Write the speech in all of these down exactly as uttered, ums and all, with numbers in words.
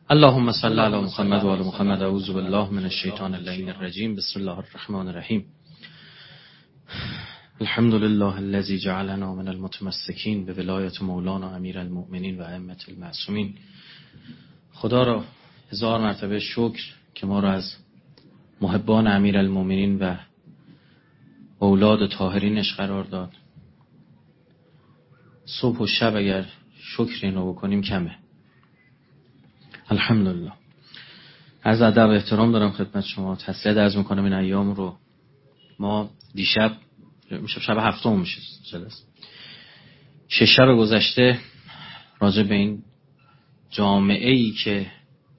اللهم صل علی محمد و آل محمد. اعوذ بالله من الشیطان اللعین الرجیم. بسم الله الرحمن الرحیم. الحمد لله الذی جعلنا من المتمسکین به ولایت مولانا امیر المؤمنین و ائمة المعصومین. خدا را هزار مرتبه شکر که ما را از محبان امیر المؤمنین و اولاد طاهرینش قرار داد. صبح و شب اگر شکر اینو بکنیم کمه. الحمدلله. از ادب احترام دارم خدمت شما. تسلیت عرض میکنم این ایام رو. ما دیشب میشه شب هفتم میشه جلسه شش شب گذشته راجع به این جامعه ای که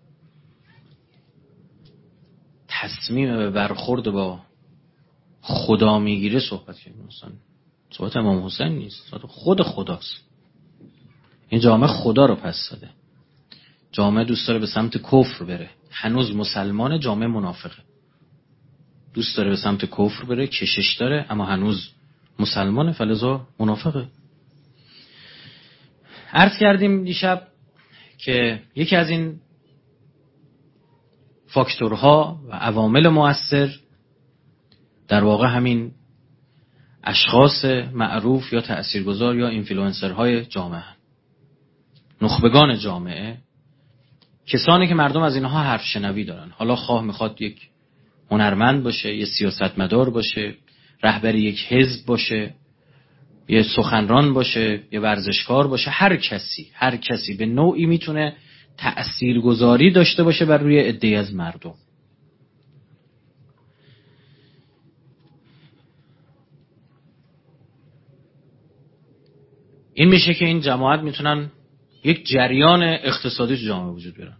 تصمیم به برخورد با خدا میگیره صحبت کردیم. مثلا صحبت امام حسین نیست، صحبت خود خداست. این جامعه خدا رو پس داده. جامعه دوست داره به سمت کفر بره. هنوز مسلمان، جامعه منافقه. دوست داره به سمت کفر بره، کشش داره، اما هنوز مسلمانه، فلذا منافقه. عرض کردیم دیشب که یکی از این فاکتورها و عوامل مؤثر در واقع همین اشخاص معروف یا تأثیرگذار یا اینفلوئنسرهای جامعه، نخبگان جامعه، کسانی که مردم از اینها حرف شنوی دارن. حالا خواه میخواد یک هنرمند باشه، یه سیاستمدار باشه، رهبر یک حزب باشه، یه سخنران باشه، یه ورزشکار باشه، هر کسی هر کسی به نوعی میتونه تأثیرگذاری داشته باشه بر روی عده‌ای از مردم. این میشه که این جماعت میتونن یک جریان اقتصادی تو جامعه وجود بیارن،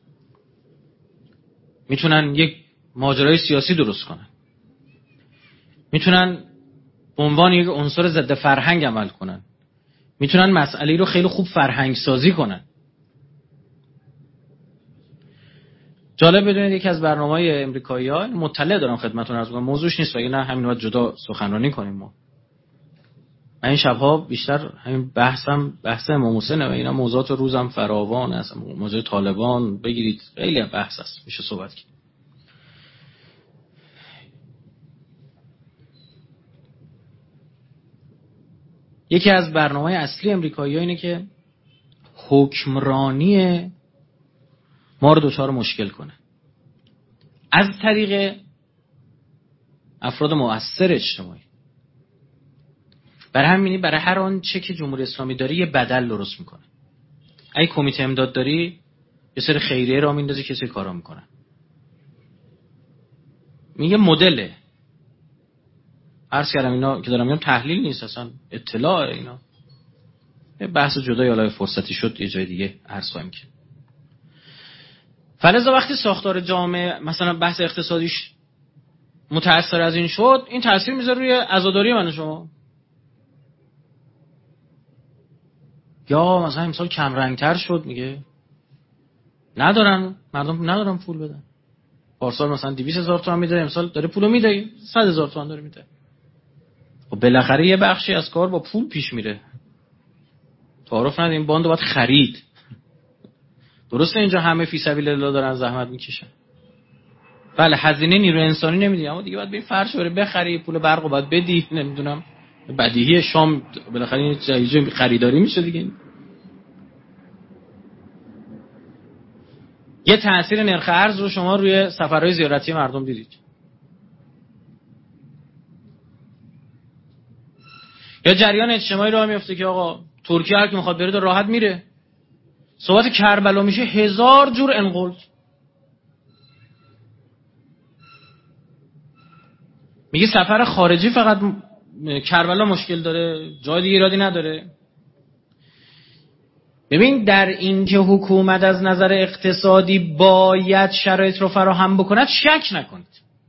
میتونن یک ماجرای سیاسی درست کنن، میتونن به عنوان یک عنصر ضد فرهنگ عمل کنن، میتونن مسئله رو خیلی خوب فرهنگ سازی کنن. جالب بدونید یکی از برنامه‌های امریکایی‌ها، مطلع دارم خدمتتون عرض می‌کنم، موضوعش نیست ولی نه همین وقت جدا سخنرانی کنیم. ما من این شب‌ها بیشتر همین بحثم بحث امام حسین و اینا، موضوعات روزم فراوان است. موضوع طالبان بگیرید، خیلی بحث است، میشه صحبت کرد. یکی از برنامه‌های اصلی امریکایی‌ها اینه که حکمرانی ما رو دچار مشکل کنه از طریق افراد مؤثر اجتماعی. برای همینی برای هر آن چه که جمهوری اسلامی داره یه بدل درست میکنه. اگه کمیته امداد داری یه سری خیریه را میندازی، کسی کارا میکنه. میگه مدله. عرض کردم اینا که دارم میگم تحلیل نیست، اصلا اطلاع. اینا یه بحث جدایی، حالا فرصتی شد یه جای دیگه عرض خواهیم کرد. فلذا وقتی ساختار جامعه مثلا بحث اقتصادیش متأثر از این شد، این تاثیر میذاره روی عزاداری من و شما. یا مثلا امسال کم رنگتر شد، میگه ندارن مردم، ندارن پول بدن. پارسال مثلا دویست هزار تومان میده، امسال داره پولو میده صد هزار تومان داره میده. خب بالاخره یه بخشی از کار با پول پیش میره. تعارف نداریم، باند باید خرید. درسته اینجا همه فی سبیل الله دارن زحمت میکشن، بله هزینه نیرو انسانی نمیدی، اما دیگه باید بری فرش بره بخری، پول برقو باید بدی، نمیدونم بدیهی شام بالاخره این جایزه خریداری میشه دیگه. یه تأثیر نرخ ارز رو شما روی سفرهای زیارتی مردم دیدید. یا جریان اجتماعی راه میفته که آقا ترکیه هر کی میخواد بره داره راحت میره. صحبت کربلا میشه هزار جور انقلت. میگه سفر خارجی فقط کربلا مشکل داره، جای دیگه ایرادی نداره. ببین در این که حکومت از نظر اقتصادی باید شرایط رو فراهم بکند شک نکنید.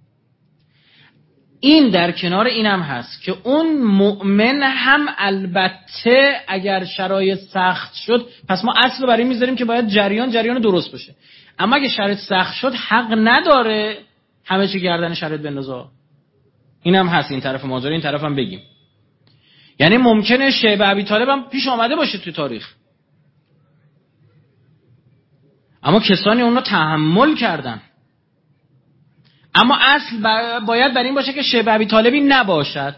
این در کنار اینم هست که اون مؤمن هم البته اگر شرایط سخت شد، پس ما اصل برای میذاریم که باید جریان جریان درست باشه، اما اگه شرایط سخت شد حق نداره همه چی گردن شرایط بندازه. اینم هست، این طرف ماجرا، این طرف هم بگیم. یعنی ممکنه شیبه ابی طالب هم پیش آمده باشه تو تاریخ، اما کسانی اون رو تحمل کردن. اما اصل باید بر این باشه که شبه ابی طالبی نباشد.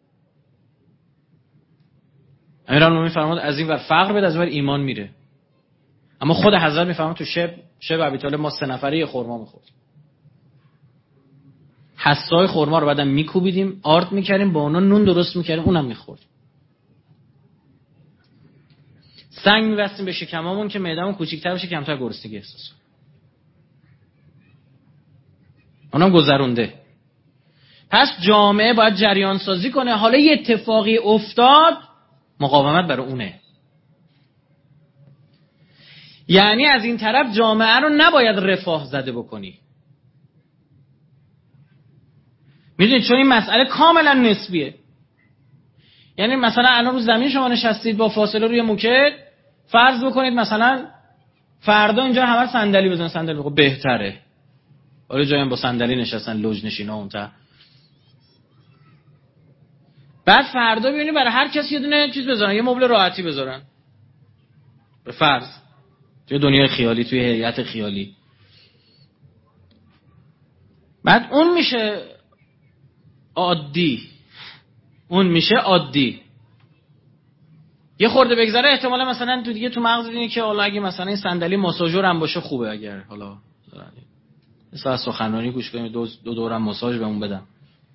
امیرالمومنین میفرماد از این ور فقر بده، از این ور ایمان میره. اما خود حضرت میفرماد تو شب شبه ابی طالب ما سه نفره خرما میخورد. حسای خرما رو بعدم میکوبیدیم، آرد میکردیم، با اونا نون درست میکردیم، اونم میخورد. سنگ میبستیم به شکمامون که معده‌مون کوچیک‌تر بشه، کمتر گرسنگی احساس کنیم. اونم گذرونده. پس جامعه باید جریان سازی کنه. حالا یه اتفاقی افتاد، مقاومت برای اونه. یعنی از این طرف جامعه رو نباید رفاه زده بکنی. میدونید چون این مسئله کاملا نسبیه. یعنی مثلا الان رو زمین شما نشستید با فاصله روی موکت، فرض بکنید مثلا فردا اینجا همه صندلی بزنن، صندلی بگو بهتره. حالا جایم با صندلی نشستن لوج نشینا اون تا. بعد فردا ببینید برای هر کسی یه دونه چیز بذارن، یه مبل راحتی بذارن. به فرض توی دنیای خیالی، توی هیئت خیالی. بعد اون میشه عادی. اون میشه عادی. یه خورده بگذره احتمالا مثلا تو دیگه تو مغز اینه که حالا اگه مثلا این صندلی ماساژور هم باشه خوبه، اگر حالا مثلا سخنرانی گوش کنیم دو, دو دورم ماساژ بهمون بدن.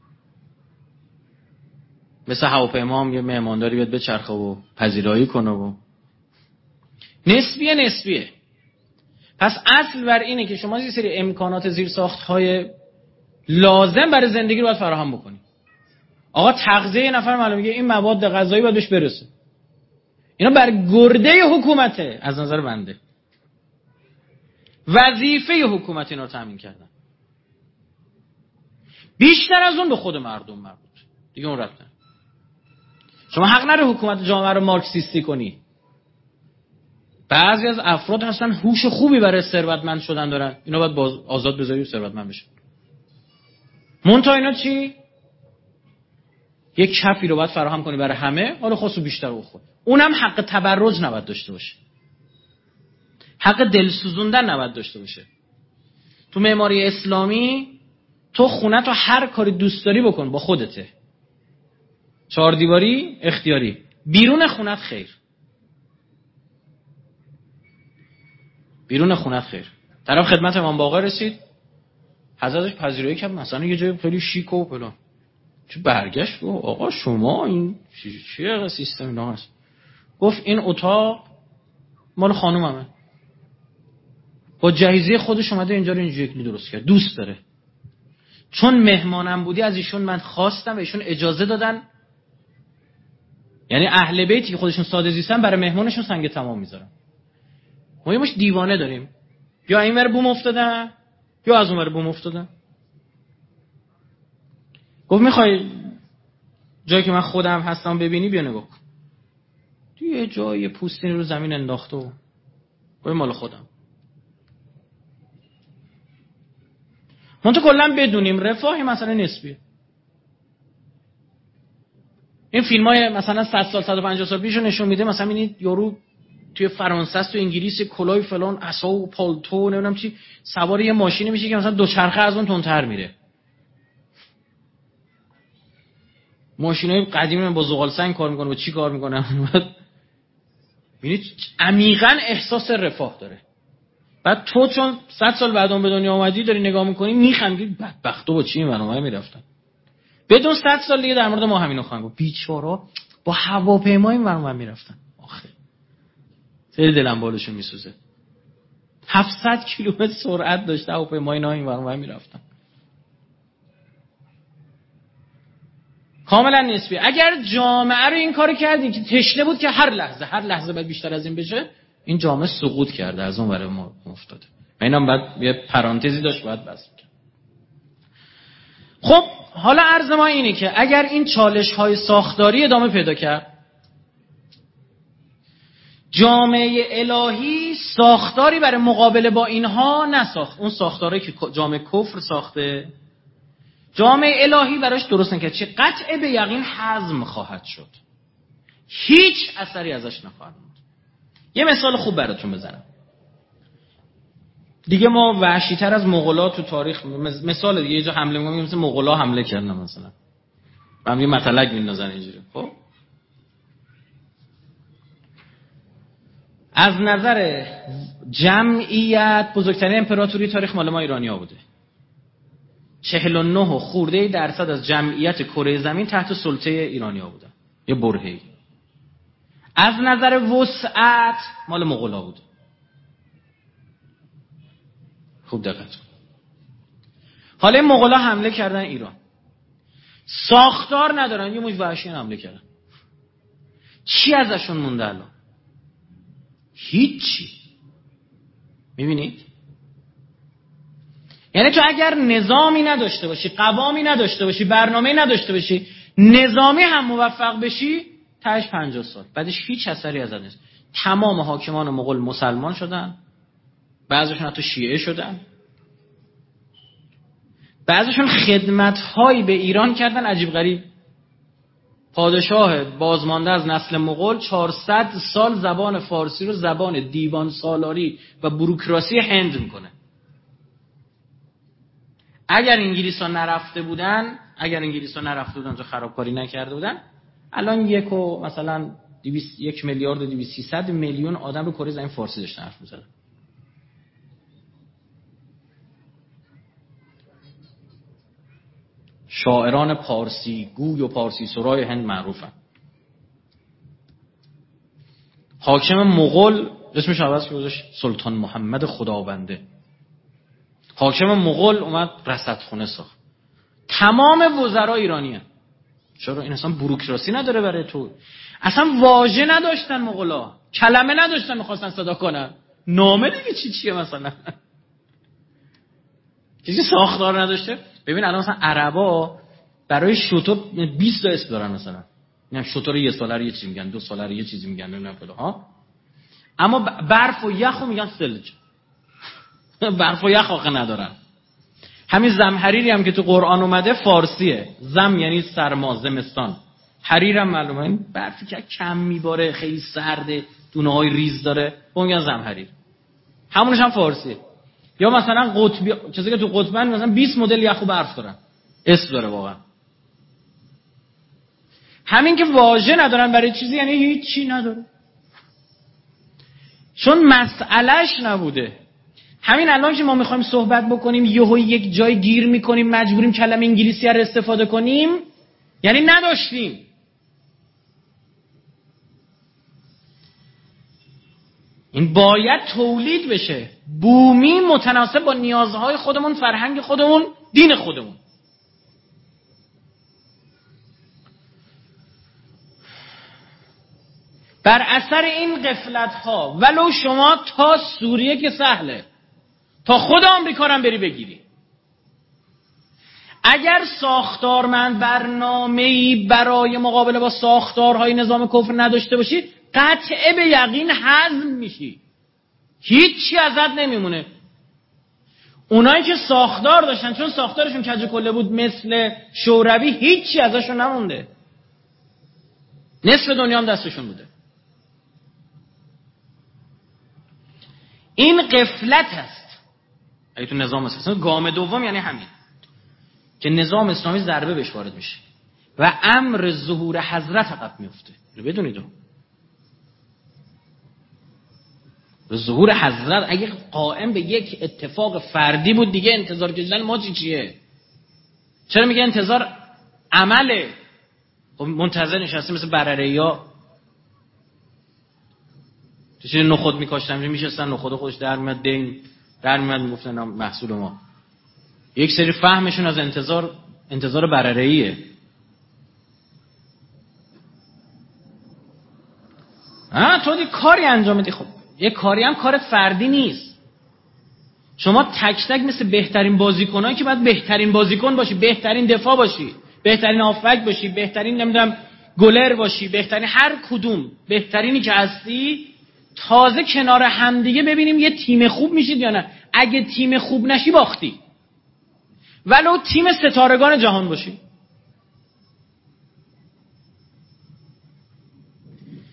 مثل هواپیما هم یه مهمانداری بیاد بچرخه و پذیرایی کنه و نسبیه نسبیه. پس اصل بر اینه که شما یه سری امکانات زیرساخت‌های لازم برای زندگی رو باید فراهم بکنی. آقا تغذیه یه نفر معلومه میگه این مواد غذایی باید بهش برسه. اینا بر گرده حکومته از نظر بنده. وظیفه حکومت اینا رو تامین کردن. بیشتر از اون به خود مردم مربوط. دیگه اون رفتن. شما حق نداره حکومت جامعه رو مارکسیستی کنی. بعضی از افراد هستن هوش خوبی برای ثروتمند شدن دارن، اینا باید باز آزاد بذاری و ثروتمند بشن. منتها اینا چی؟ یک کفی رو باید فراهم کنی برای همه، حالا خاصو بیشتر و خود. اونم حق تبرج نباید داشته باشه. حق دل سوزوندن نباید داشته باشه. تو معماری اسلامی تو خونه تو هر کاری دوست داری بکن، با خودته. چهار دیواری اختیاری. بیرون خونت خیر. بیرون خونت خیر. طرف خدمت امام باقر رسید، حضرتش پذیرایی کرد مثلا یه جای خیلی شیک و فلان. چه برگشت گفت آقا شما این چیه سیستم اینا هست؟ گفت این اتاق مال خانوممه. با جهیزیه خودش اومده اینجا رو اینجوری درست کرد. دوست داره. چون مهمانم بودی از ایشون من خواستم و ایشون اجازه دادن. یعنی اهل بیتی که خودشون ساده زیستن برای مهمانشون سنگ تمام میذارن. ما یه مش دیوانه داریم. یا این ور بوم افتادن یا از اون ور بوم افتادن. گفت میخوای جایی که من خودم هستم ببینی بیا نگاه کن. تو یه جای پوستین رو زمین انداخته و گفت مال خودم. من تو کلا بدونیم رفاهی مثلا نسبیه. این فیلمای مثلا صد سال صد و پنجاه سال پیشو نشون میده، مثلا ببینید یارو توی فرانسه است، تو انگلیس کلاه فلان عصا و پالتو نمیدونم چی سوار یه ماشینی میشه که مثلا دوچرخه از اون تندتر میره. ماشینای قدیمی با زغال سنگ کار میکنه، با چی کار میکنه؟ ببینید عمیقاً احساس رفاه داره. بعد تو چون صد سال بعد اون به دنیا اومدی داری نگاه میکنی میخندی، بدبختو با چی منو میرفتن. بدون صد سال دیگه در مورد ما همینو خواهیم گفت، بیچارا با هواپیما این ور میرفتن. آخه خیلی دلم بالشون میسوزه. هفتصد کیلومتر سرعت داشته هواپیما اینا این ور میرفتن. کاملا نسبی. اگر جامعه رو این کارو کردی که تشنه بود که هر لحظه هر لحظه باید بیشتر از این بشه، این جامعه سقوط کرده، از اون ور ما افتاده. اینم بعد یه پرانتزی داشت باید بس کرد. خب حالا عرض ما اینه که اگر این چالش‌های ساختاری ادامه پیدا کرد، جامعه الهی ساختاری برای مقابله با اینها نساخت. اون ساختاری که جامعه کفر ساخته، جامعه الهی براش درست نکرد. چه قطع به یقین هضم خواهد شد. هیچ اثری ازش نخواهد بود. یه مثال خوب براتون بزنم. دیگه ما وحشی‌تر از مغولا تو تاریخ، مثال دیگه یه جا حمله می‌کنیم مثل مغولا حمله کردن مثلا، هم یه مطلق میندازن اینجوری. خب از نظر جمعیت بزرگترین امپراتوری تاریخ مال ما ایرانی‌ها بوده. چهل و نه خورده درصد از جمعیت کره زمین تحت سلطه ایرانی‌ها بودن، یه برهه‌ای. از نظر وسعت مال مغولا بوده. خوب دقت کن. حالا مغولا حمله کردن ایران، ساختار ندارن، یه موج وحشی حمله کردن. چی ازشون مونده الان؟ هیچی. میبینید؟ یعنی تو اگر نظامی نداشته باشی، قوامی نداشته باشی، برنامه‌ای نداشته باشی، نظامی هم موفق بشی، تاش پنجاه سال بعدش هیچ اثری ازت نیست. تمام حاکمان مغول مسلمان شدن، بعضیشون حتی شیعه شدن، بعضیشون خدمت‌هایی به ایران کردن عجیب غریب. پادشاه بازمانده از نسل مغول چهارصد سال زبان فارسی رو زبان دیوان سالاری و بوروکراسی هند میکنه. اگر انگلیس‌ها نرفته بودن، اگر انگلیس‌ها نرفته بودن تو خرابکاری نکرده بودن، الان یک و مثلا دویست یک میلیارد و دویست سیصد میلیون آدم رو کره زمین فارسی داشتن حرف می‌زدن. شاعران پارسی گوی و پارسی سرای هند معروفن. حاکم مغول اسمش عوض گذاشت سلطان محمد خدابنده. حاکم مغول اومد رصدخونه ساخت. تمام وزرا ایرانیان. چرا؟ این اصلا بوروکراسی نداره برای تو. اصلا واژه نداشتن مغولا، کلمه نداشتن میخواستن صدا کنن. نامه دیگه چی چیه مثلا؟ چیزی ساختار نداشته. ببین الان مثلا عربا برای شتر بیست تا اسم دارن مثلا. میگن شتر یه ساله رو یه چیزی میگن، دو ساله رو یه چیزی میگن، نمیدونم فلان ها. اما برف و یخو میگن ثلج. برف و یخ آخه ندارن. همین زمحریری هم که تو قرآن اومده فارسیه. زم یعنی سرما، زمستان. حریر هم معلومه این برفی که کم میباره، خیلی سرده، دونه‌های ریز داره، میگن زمحریر. همونش هم فارسیه. یا مثلا قطبی، چیزی که تو قطبن مثلا بیست مدل یخ و برف دارن، اسم داره واقعا. همین که واژه ندارن برای چیزی یعنی هیچی نداره، چون مسئلهش نبوده. همین الان که ما میخوایم صحبت بکنیم یهو یک جای گیر میکنیم مجبوریم کلمه انگلیسی رو استفاده کنیم، یعنی نداشتیم. این باید تولید بشه، بومی، متناسب با نیازهای خودمون، فرهنگ خودمون، دین خودمون. بر اثر این غفلت ها ولو شما تا سوریه که سهله، تا خود آمریکا رو هم بری بگیری، اگر ساختارمند برنامه‌ای برای مقابله با ساختارهای نظام کفر نداشته باشی، قطعه به یقین هضم میشی، هیچی ازت نمیمونه. اونایی که ساختار داشتن چون ساختارشون کج کله بود مثل شوروی، هیچی ازشون نمونده، نصف دنیا هم دستشون بوده. این غفلت است. اگه تو نظام اسلامی گام دوم یعنی همین که نظام اسلامی ضربه بهش وارد میشه و امر ظهور حضرت عقب میفته. بدونید ظهور حضرت اگه قائم به یک اتفاق فردی بود دیگه انتظار کشیدن ما چی چیه؟ چرا میگه انتظار عمله؟ خب منتظر نشسته مثل برره‌یا تو چیزی نخود میکاشتن میشستن نخود خودش در میاد دین در میاد میگفتن محصول ما. یک سری فهمشون از انتظار انتظار برره‌ایه. ها تو دی کاری انجام میدی، خب یه کاری هم کارت فردی نیست. شما تک تک مثل بهترین بازیکنایی که باید بهترین بازیکن باشی، بهترین دفاع باشی، بهترین هافبک باشی، بهترین نمیدونم گلر باشی، بهترین هر کدوم بهترینی که هستی، تازه کنار همدیگه ببینیم یه تیم خوب میشید یا نه. اگه تیم خوب نشی باختی، ولو تیم ستارگان جهان باشی.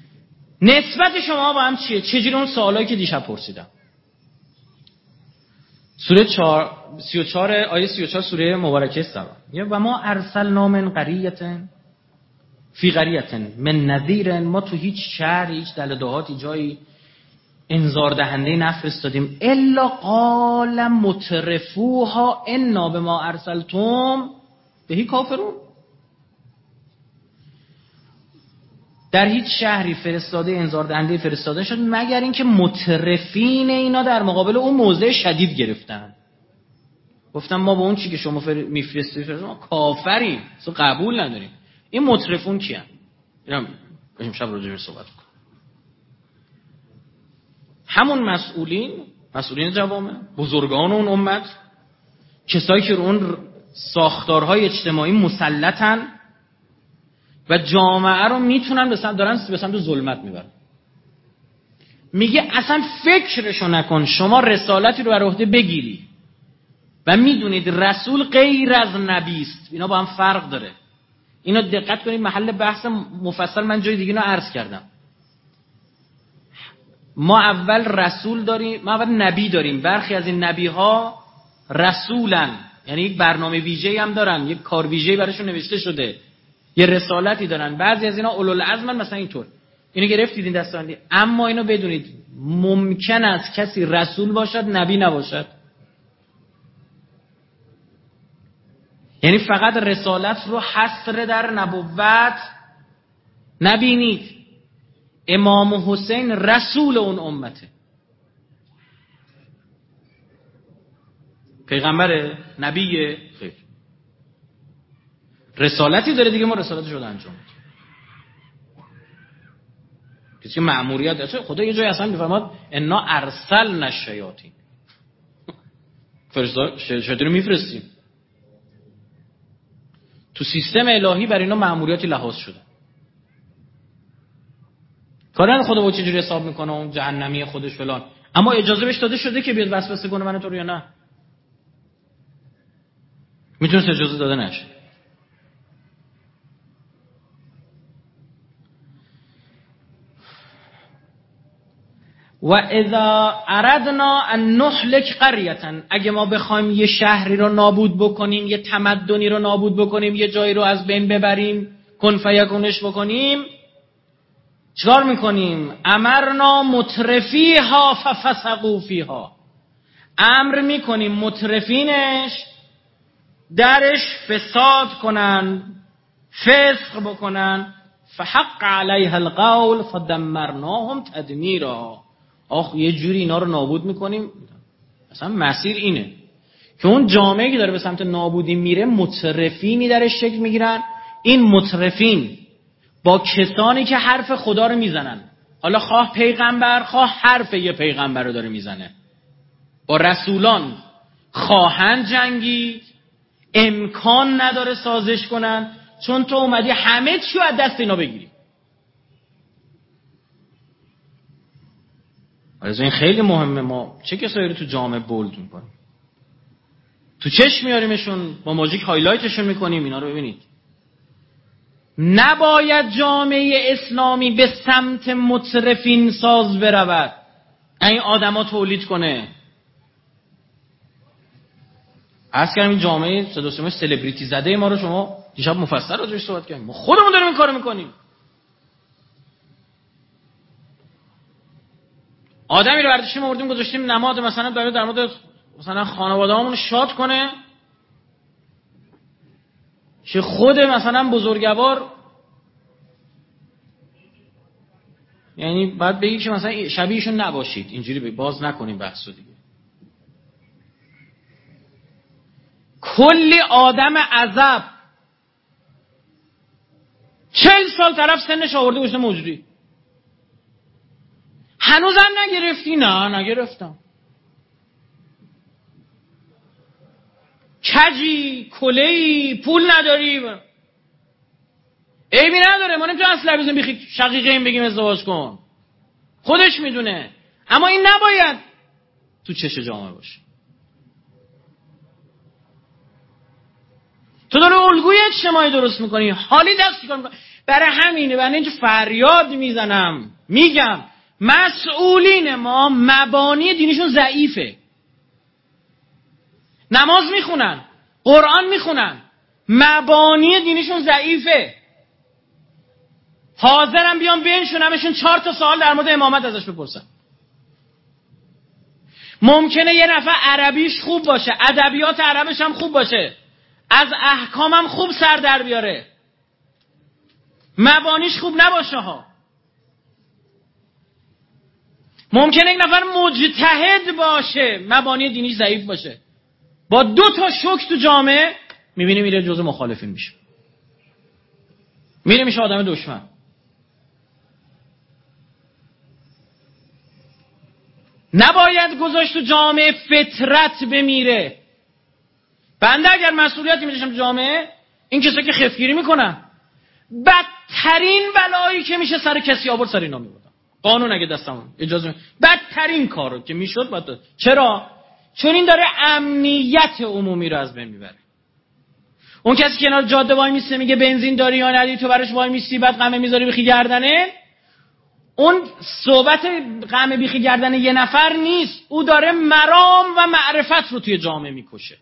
نسبت شما با هم چیه؟ چجوری؟ اون سوالایی که دیشب پرسیدم. سوره سی و چهار آیه سی و چهار سوره مبارکه است. یا و ما ارسلنا من قریه فی قریه من نذیر، ما تو هیچ شهر، هیچ دلدهاتی، جایی انذار دهنده نفرستادیم الا قال مترفوها انا بما ارسلتم بهی کافرون. در هیچ شهری فرستاده انذار دهنده فرستاده شد مگر اینکه مترفین اینا در مقابل اون موضع شدید گرفتن، گفتم ما با اون چی که شما فر... میفرستید ما کافریم، اصلا قبول نداریم. این مترفون کیان؟ اینم امشب راجع بهش صحبت کنم. همون مسئولین، مسئولین جوامع، بزرگان اون امت، کسایی که رو اون ساختارهای اجتماعی مسلطن و جامعه رو میتونن به سمت دارن به سمت ظلمت میبرن. میگه اصلا فکرشو نکن شما رسالتی رو بر عهده بگیری و میدونید رسول غیر از نبی است. اینا با هم فرق داره. اینا دقت کنید، محل بحث مفصل من جای دیگه اینو عرض کردم. ما اول رسول داریم، ما اول نبی داریم. برخی از این نبی ها رسولن، یعنی یک برنامه ویژه‌ای هم دارن، یک کار ویژه‌ای براشون نوشته شده، یه رسالتی دارن. بعضی از اینا اولوالعزمن، مثلا اینطور. اینو گرفتید این دستاندی. اما اینو بدونید ممکن است کسی رسول باشد نبی نباشد. یعنی فقط رسالت رو حصر در نبوت نبینید. امام حسین رسول اون امته، پیغمبر، نبیه، خیر، رسالتی داره دیگه، ما رسالتش رو انجام میدیم. کسی مأموریت داره. خدا یه جای اصلا میفرماد انا ارسلنا الشیاطین، فرشته شیاطین رو میفرستیم. تو سیستم الهی بر اینا مأموریتی لحاظ شده. کارن خدا با چه جوری حساب میکنه اون جهنمی خودش فلان، اما اجازه بهش داده شده که بیاد وسوسه کنه من تو رو یا نه؟ میتونه اجازه داده نشه. و اذا اردنا ان نهلك قريه، اگه ما بخوایم یه شهری رو نابود بکنیم، یه تمدنی رو نابود بکنیم، یه جایی رو از بین ببریم، کن فیکونش بکنیم، چیکار میکنیم؟ امرنا مترفیها ففسقوا فیها، امر میکنیم مترفینش درش فساد کنن، فسق بکنن، فحق علیها القول فدمرناهم تدمیرا. آخ یه جوری اینا رو نابود میکنیم. اصلا مسیر اینه که اون جامعه که داره به سمت نابودی میره مترفینی درش شکل میگیرن. این مترفین با کسانی که حرف خدا رو میزنن، حالا خواه پیغمبر خواه حرف یه پیغمبر رو داره میزنه، با رسولان خواهند جنگید، امکان نداره سازش کنن، چون تو اومدی همه چیو از دست اینا بگیری. از این خیلی مهمه ما چه کسایی رو تو جامعه بولد میکنیم، تو چشم میاریمشون، با ماژیک هایلایتشون میکنیم. اینا رو ببینید. نباید جامعه اسلامی به سمت مترفین ساز برود، این آدما تولید کنه. عرض کردم این جامعه صدا سیمای سلبریتی زده ما رو شما دیشب مفصل راجعش صحبت کردیم. ما خودمون داریم این کارو میکنیم. آدمی رو برداشتیم آوردیم گذاشتیم نماد مثلا برای در مورد مثلا خانواده‌هامون رو شاد کنه، که خود مثلا بزرگوار، یعنی بعد بگی که مثلا شبیهشون نباشید، اینجوری باز نکنیم بحثو دیگه. کلی آدم عذب چل سال طرف سنش آورده گوشته موجودی، هنوزم نگرفتی؟ نه نگرفتم. کجی، کلهی، پول نداری، عیبی نداره. ما نمیتونیم اصلا بزنیم بخی شقیقه این بگیم ازدواج کن، خودش میدونه. اما این نباید تو چش جامعه باشه. تو داره الگوی اجتماعی درست میکنی، حالی دست کار میکنی. برای همینه برای اینجا فریاد میزنم میگم مسئولین ما مبانی دینیشون ضعیفه. نماز میخونن، قرآن میخونن، مبانی دینیشون ضعیفه، حاضرم بیان بنشونمشون چهار تا سوال در مورد امامت ازش بپرسن. ممکنه یه نفر عربیش خوب باشه، ادبیات عربش هم خوب باشه، از احکامم خوب سر در بیاره، مبانیش خوب نباشه ها. ممکنه یک نفر مجتهد باشه، مبانی دینیش ضعیف باشه، با دو تا شوک تو جامعه میبینی میره جزء مخالفین میشه، میره میشه آدم دشمن. نباید گذاشت تو جامعه فطرت بمیره. بنده اگر مسئولیتی میداشم جامعه، این کسایی که خفگیری میکنن، بدترین بلایی که میشه سر کسی آورد سر اینا میبردم. قانون اگه دستمون اجازه می... بدترین کارو که میشد باید. چرا؟ چون این داره امنیت عمومی رو از بین میبره. اون کسی که کنار جاده وای میسته میگه بنزین داری یا نداری، تو براش وای میستی بعد قمه میذاری بخی گردنه، اون صحبت قمه بیخی گردن یه نفر نیست، او داره مرام و معرفت رو توی جامعه میکشه.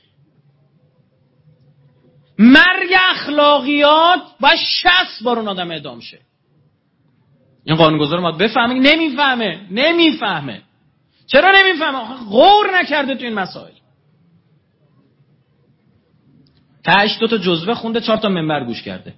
مرگ اخلاقیات با شصت بار اون آدم اعدام شه. این قانونگذار ما بفهمه. نمیفهمه نمیفهمه چرا نمیفهمه؟ غور نکرده تو این مسائل. تاش دو تا جزوه خونده، چهار تا منبر گوش کرده.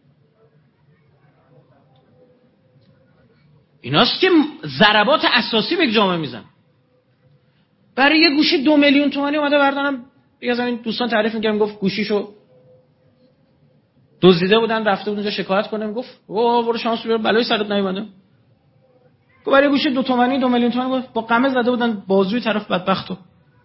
ایناست که ضربات اساسی به جامعه میزن. برای یه گوشی دو میلیون تومانی اومده بردارم، یه از این دوستان تعریف می‌کردم، گفت گوشیشو دزدیده بودن، رفته بود اونجا شکایت کنه، میگفت اوه برو شانس بیار بلای سرت نیومده. گفت برای گوشی دو تومانی دو میلیون تومان، گفت با قمه زده بودن بازوی طرف بدبختو.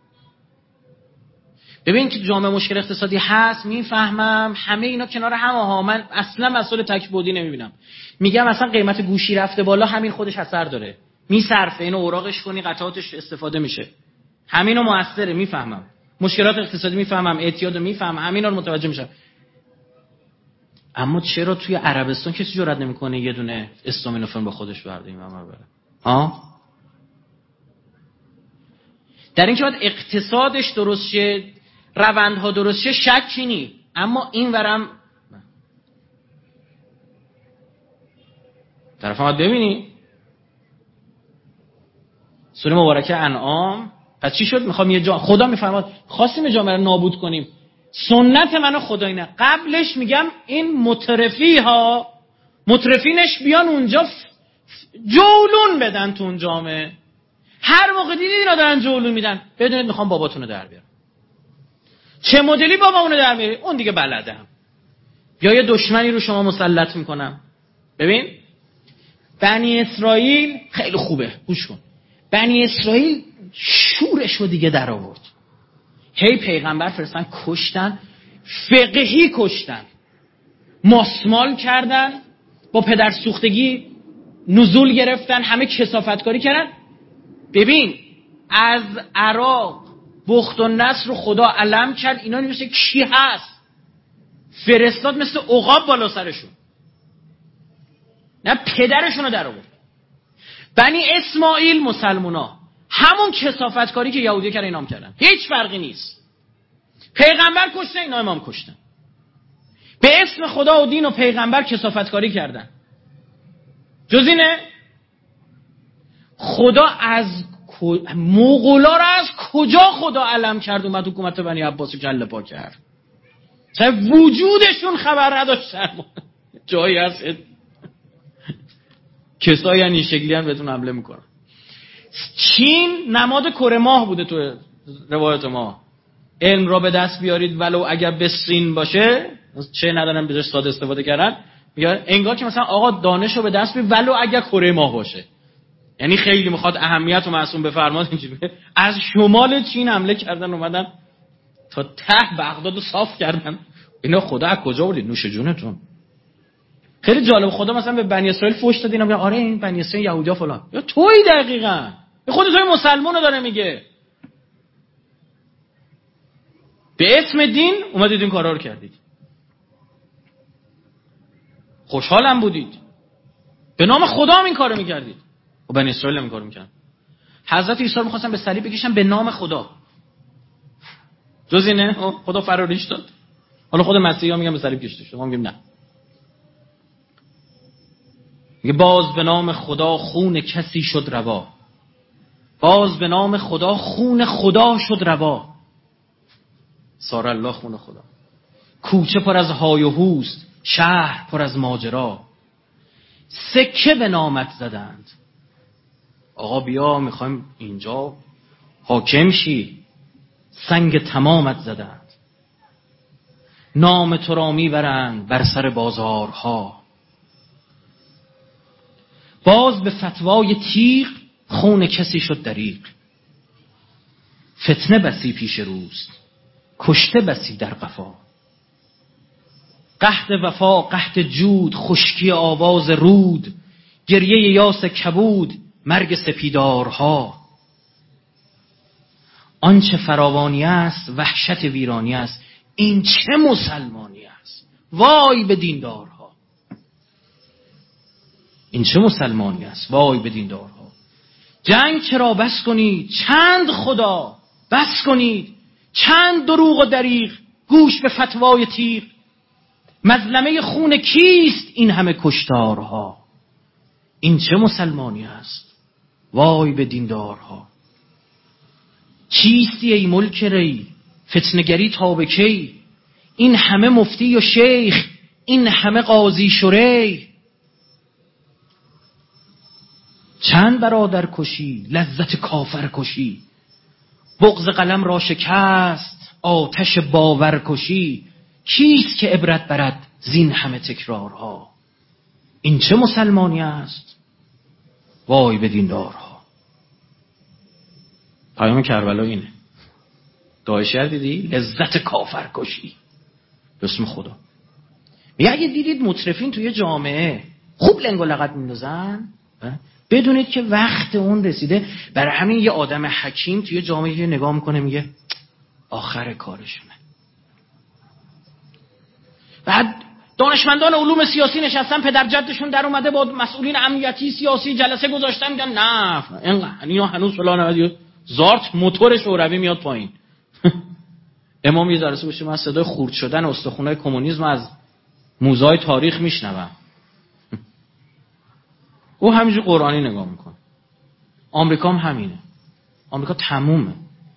ببین که جامعه مشکل اقتصادی هست، میفهمم همه اینا کنار هم ها. من اصلا مسئله تکبودی نمیبینم. میگم اصلا قیمت گوشی رفته بالا، همین خودش اثر داره، میصرفه، اینو اوراقش کنی قطعاتش استفاده میشه، همینو موثره. میفهمم مشکلات اقتصادی، میفهمم اعتیادو، میفهمم همینا رو متوجه میشم. اما چرا توی عربستان کسی جرئت نمیکنه یه دونه استامینوفن با خودش برده این ماما بره؟ ها؟ در این که باید اقتصادش درست شه، روندها درست شه، شکی نی. اما این ورم طرف هم ببینی سوره مبارکه انعام، پس چی شد؟ میخوام یه جا خدا میفرماد خواستیم جامعه رو نابود کنیم، سنت منو خدا اینه. قبلش میگم این مترفی ها، مترفینش بیان اونجا جولون بدن تو اون جامعه. هر موقع دیدید اینا دارن جولون میدن، بدونید میخوام باباتونو در بیارم. چه مدلی بابامونو در میاری؟ اون دیگه بلدم. یا یه دشمنی رو شما مسلط میکنم. ببین بنی اسرائیل خیلی خوبه، گوش کن. بنی اسرائیل شورش رو دیگه در آورد. هی پیغمبر فرستن، کشتن، فقهی کشتن، ماسمال کردن، با پدر سوختگی نزول گرفتن، همه کثافتکاری کردن. ببین از عراق بخت و نصر رو خدا علم کرد، اینا نمیشه کی هست فرستاد مثل عقاب بالا سرشون، نه پدرشون رو در آورد. بنی اسماعیل مسلمونا همون کثافتکاری که یهودی کردن اینام کردن، هیچ فرقی نیست. پیغمبر کشتن، اینا امام کشتن، به اسم خدا و دین و پیغمبر کثافتکاری کردن. جز اینه خدا از مغولا رو از کجا خدا علم کرد اومد حکومت بنی عباس رو کله پا کرد؟ چه وجودشون خبر نداشتن. جایی هست کسایی این شکلی هم بهتون حمله میکنن. چین نماد کره ماه بوده تو روایت ما. علم را به دست بیارید ولو اگر به سین باشه، چه ندارن بهش ساده استفاده کردن، میگن انگار که مثلا آقا دانش رو به دست بیارید ولو اگر کره ماه باشه. یعنی خیلی میخواد اهمیت و معصوم بفرماد. اینجوری از شمال چین حمله کردن اومدن تا ته بغداد رو صاف کردن. اینا خدا از کجا آوردید؟ نوش جونتون. خیلی جالب، خدا مثلا به بنی اسرائیل فوش داد، اینا میگن آره این بنی اسرائیل یهودیا فلان. یا تویی دقیقاً خود توی مسلمانو داره میگه، به اسم دین اومدید این کارا رو کردید، خوشحالم بودید، به نام خدا هم این کارو میکردید. و بنی اسرائیل هم این کارو میکردن. حضرت عیسی رو می‌خواستن به صلیب بکشن به نام خدا. جز اینه خدا فراریش داد. حالا خود مسیحا میگن به صلیب کشته شد، ما میگیم نه. میگه باز به نام خدا خون کسی شد روا، باز به نام خدا خون خدا شد روا. سار الله خون خدا. کوچه پر از های و هوست، شهر پر از ماجرا، سکه به نامت زدند. آقا بیا میخوایم اینجا حاکم شی، سنگ تمامت زدند. نام تو را میبرند بر سر بازارها، باز به فتوای تیغ خون کسی شد دریغ. فتنه بسی پیش روست، کشته بسی در قفا. قحط وفا قحط جود، خشکی آواز رود، گریه یاس کبود، مرگ سپیدارها. آنچه فراوانی است وحشت ویرانی است، این چه مسلمانی است وای به دیندارها. این چه مسلمانی است وای به دیندارها. جنگ چرا بس کنید چند خدا، بس کنید چند دروغ و دریغ، گوش به فتوای تیغ. مظلمه خون کیست این همه کشتارها، این چه مسلمانی است وای به دیندارها. چیستی ای ملک ری فتنگری تا به کی، این همه مفتی و شیخ این همه قاضی شری. چند برادر کشی لذت کافر کشی، بغض قلم را شکست آتش باور کشی. کیست که عبرت برد زین همه تکرارها، این چه مسلمانی است وای به دیندارها. پیام کربلا اینه. داعشی‌ها دیدی لذت کافر کشی به اسم خدا. میگه اگه دیدید مترفین توی جامعه خوب لنگ و لغت میندازن، بدونید که وقت اون رسیده. برای همین یه آدم حکیم توی جامعه نگاه میکنه میگه آخر کارشونه. بعد دانشمندان علوم سیاسی نشستن، پدر جدشون در اومده با مسئولین امنیتی سیاسی جلسه گذاشتن، میگن نه اینقدر اینا هنوز فلان زارت موتور شوروی میاد پایین. امام یه جلسه بشه من صدای خورد شدن استخونای کمونیسم از موزه‌های تاریخ میشنوم. او همینجور قرآنی نگاه میکنه. آمریکا هم همینه. آمریکا تمومه.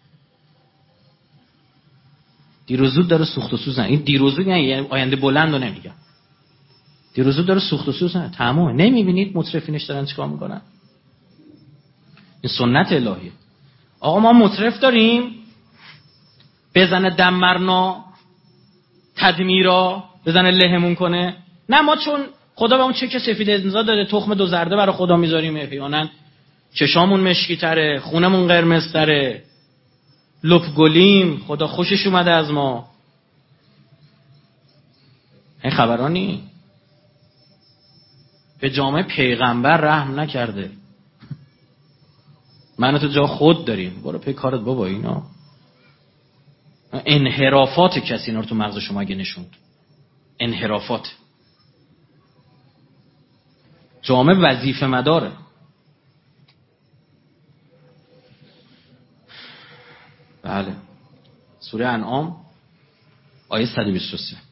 دیر و زود داره سوخت و سوز نه. این دیر و زود یعنی آینده بلند رو نمیگم. دیر و زود داره سوخت و سوز نه. تمومه. نمیبینید مطرفینش دارن چیکار میکنن؟ این سنت الهیه. آقا ما مطرف داریم بزنه دمرنا تدمیرا، بزنه لهمون کنه. نه ما چون خدا به اون چک سفید امضا داده تخم دو زرده برای خدا میذاریم، احیانا چشامون مشکی تره، خونمون قرمز تره، لپ گلیم، خدا خوشش اومده از ما. این خبرانی به جامعه پیغمبر رحم نکرده. من تو جا خود داریم، برو پی کارت بابا. اینا انحرافات کسی اینا رو تو مغز شما اگه نشوند، انحرافات. جامعه وظیفه مداره. بله. سوره انعام آیه صد و بیست و سه